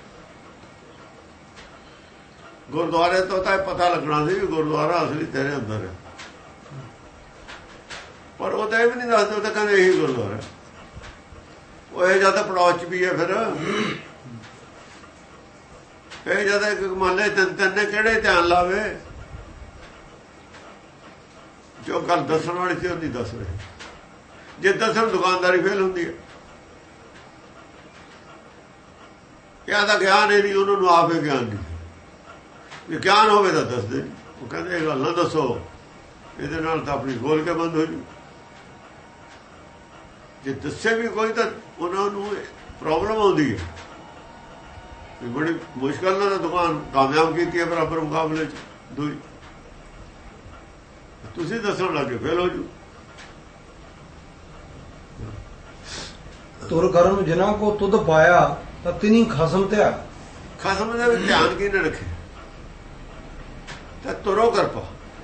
ਗੁਰਦੁਆਰੇ ਤੋਂ ਤਾਂ ਪਤਾ ਲੱਗਣਾ ਸੀ ਵੀ ਗੁਰਦੁਆਰਾ ਅਸਲੀ ਤੇਰੇ ਅੰਦਰ ਹੈ, ਪਰ ਉਹ ਤਾਂ ਇਹ ਵੀ ਨਹੀਂ ਦੱਸਦੇ। ਉਹ ਤਾਂ ਕਹਿੰਦੇ ਇਹੀ ਗੁਰਦੁਆਰਾ। ਉਹ ਇਹ ਜਦ ਪੜੋਸ ਚ ਵੀ ਹੈ। ਫਿਰ ਇਹ ਜਦ ਇੱਕ ਮੰਨ ਤਿੰਨ ਤਿੰਨ ਨੇ ਕਿਹੜੇ ਧਿਆਨ ਲਾਵੇ? ਜੋ ਗੱਲ ਦੱਸਣ ਵਾਲੀ ਸੀ ਉਹ ਨਹੀਂ ਦੱਸ ਰਹੇ। ਜੇ ਦੱਸਣ ਦੁਕਾਨਦਾਰੀ ਫੇਲ ਹੁੰਦੀ ਹੈ। ਕਿਆ ਦਾ ਗਿਆਨ ਹੈ ਨਹੀਂ, ਉਹਨਾਂ ਨੂੰ ਆਪੇ ਗਿਆਨ ਨਹੀਂ। ਜੇ ਗਿਆਨ ਹੋਵੇ ਤਾਂ ਦੱਸਦੇ ਨਹੀਂ। ਉਹ ਕਹਿੰਦੇ ਇਹ ਗੱਲ ਨਾ ਦੱਸੋ, ਇਹਦੇ ਨਾਲ ਤਾਂ ਆਪਣੀ ਬੋਲ ਕੇ ਬੰਦ ਹੋ ਜੂ। ਜੇ ਦੱਸੇ ਵੀ ਕੋਈ ਤਾਂ ਉਹਨਾਂ ਨੂੰ ਪ੍ਰੋਬਲਮ ਆਉਂਦੀ ਹੈ। ਬੜੀ ਮੁਸ਼ਕਲ ਨਾਲ ਦੁਕਾਨ ਕਾਮਯਾਬ ਕੀਤੀ ਹੈ ਬਰਾਬਰ ਮੁਕਾਬਲੇ ਚ ਦੂਈ। ਤੁਸੀਂ ਦੱਸਣ ਲੱਗੇ ਫੇਲ ਹੋ ਜੂ। ਤੁਰ ਕਰਮ ਜਿਨ੍ਹਾਂ ਕੋ ਤੁਧ ਪਾਇਆ ਤਾਂ ਤਿਨੀ ਖਸਮ ਧਿਆ। ਖਸਮ ਦੇ ਵਿੱਚ ਧਿਆਨ ਕੀ ਨਾ ਰੱਖੇ ਤਾਂ ਤੁਰੋ ਕਰਪਾ।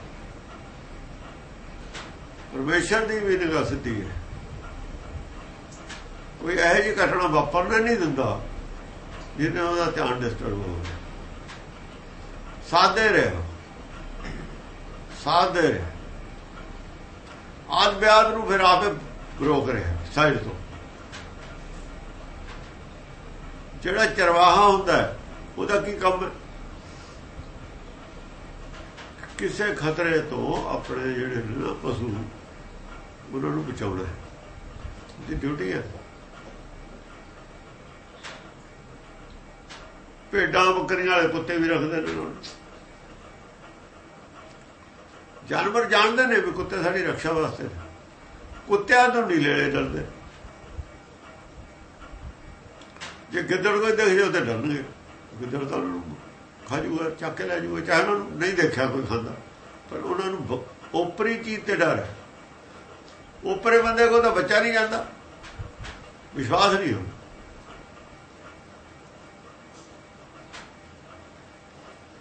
ਪਰਮੇਸ਼ਰ ਦੀ ਵੀ ਨਿਗਾਹ ਸਿੱਧੀ ਹੈ। ਕੋਈ ਇਹੋ ਜਿਹੀ ਘਟਨਾ ਵਾਪਰਨਾ ਨਹੀਂ ਦਿੰਦਾ ਜਿਹਨੇ ਉਹਦਾ ਧਿਆਨ ਡਿਸਟਰਬ ਹੋ ਗਿਆ। ਸਾਧੇ ਰਹੇ ਸਾਧੇ ਰਹੇ ਆਦ ਵਿਆਦ ਨੂੰ ਫਿਰ ਆਪੇ ਰੋਕ ਰਿਹਾ ਸਾਈਡ ਤੋਂ। ਜਿਹੜਾ ਚਰਵਾਹਾ ਹੁੰਦਾ ਉਹਦਾ ਕੀ ਕੰਮ ਹੈ? ਕਿਸੇ ਖਤਰੇ ਤੋਂ ਆਪਣੇ ਜਿਹੜੇ ਨੇ ਨਾ ਪਸ਼ੂ, ਉਹਨਾਂ ਨੂੰ ਬਚਾਉਣਾ ਹੈ। ਉਹਦੀ ਡਿਊਟੀ ਹੈ। ਭੇਡਾਂ ਬੱਕਰੀਆਂ ਵਾਲੇ ਕੁੱਤੇ ਵੀ ਰੱਖਦੇ ਨੇ। ਜਾਨਵਰ ਜਾਣਦੇ ਨੇ ਵੀ ਕੁੱਤੇ ਸਾਡੀ ਰੱਖਿਆ ਵਾਸਤੇ। ਕੁੱਤਿਆਂ ਤੋਂ ਨਹੀਂ ਲੈਣੇ ਡਰਦੇ। ਜੇ ਗਿੱਦੜ ਕੋਈ ਦੇਖ ਜਾਓ ਤੇ ਡਰਨਗੇ। ਗਿੱਦੜ ਤਾਂ ਉਹਨਾਂ ਨੂੰ ਖਾ ਜੂਗਾ, ਚੱਕ ਕੇ ਲੈ ਜੂਗਾ। ਚਾਹੇ ਉਹਨਾਂ ਨੂੰ ਨਹੀਂ ਦੇਖਿਆ ਕੋਈ ਖਾਂਦਾ, ਪਰ ਉਹਨਾਂ ਨੂੰ ਓਪਰੀ ਚੀਜ਼ ਤੇ ਡਰ ਹੈ। ਓਪਰੇ ਬੰਦੇ ਕੋਲ ਤਾਂ ਬੱਚਾ ਨਹੀਂ ਜਾਂਦਾ, ਵਿਸ਼ਵਾਸ ਨਹੀਂ ਹੁੰਦਾ।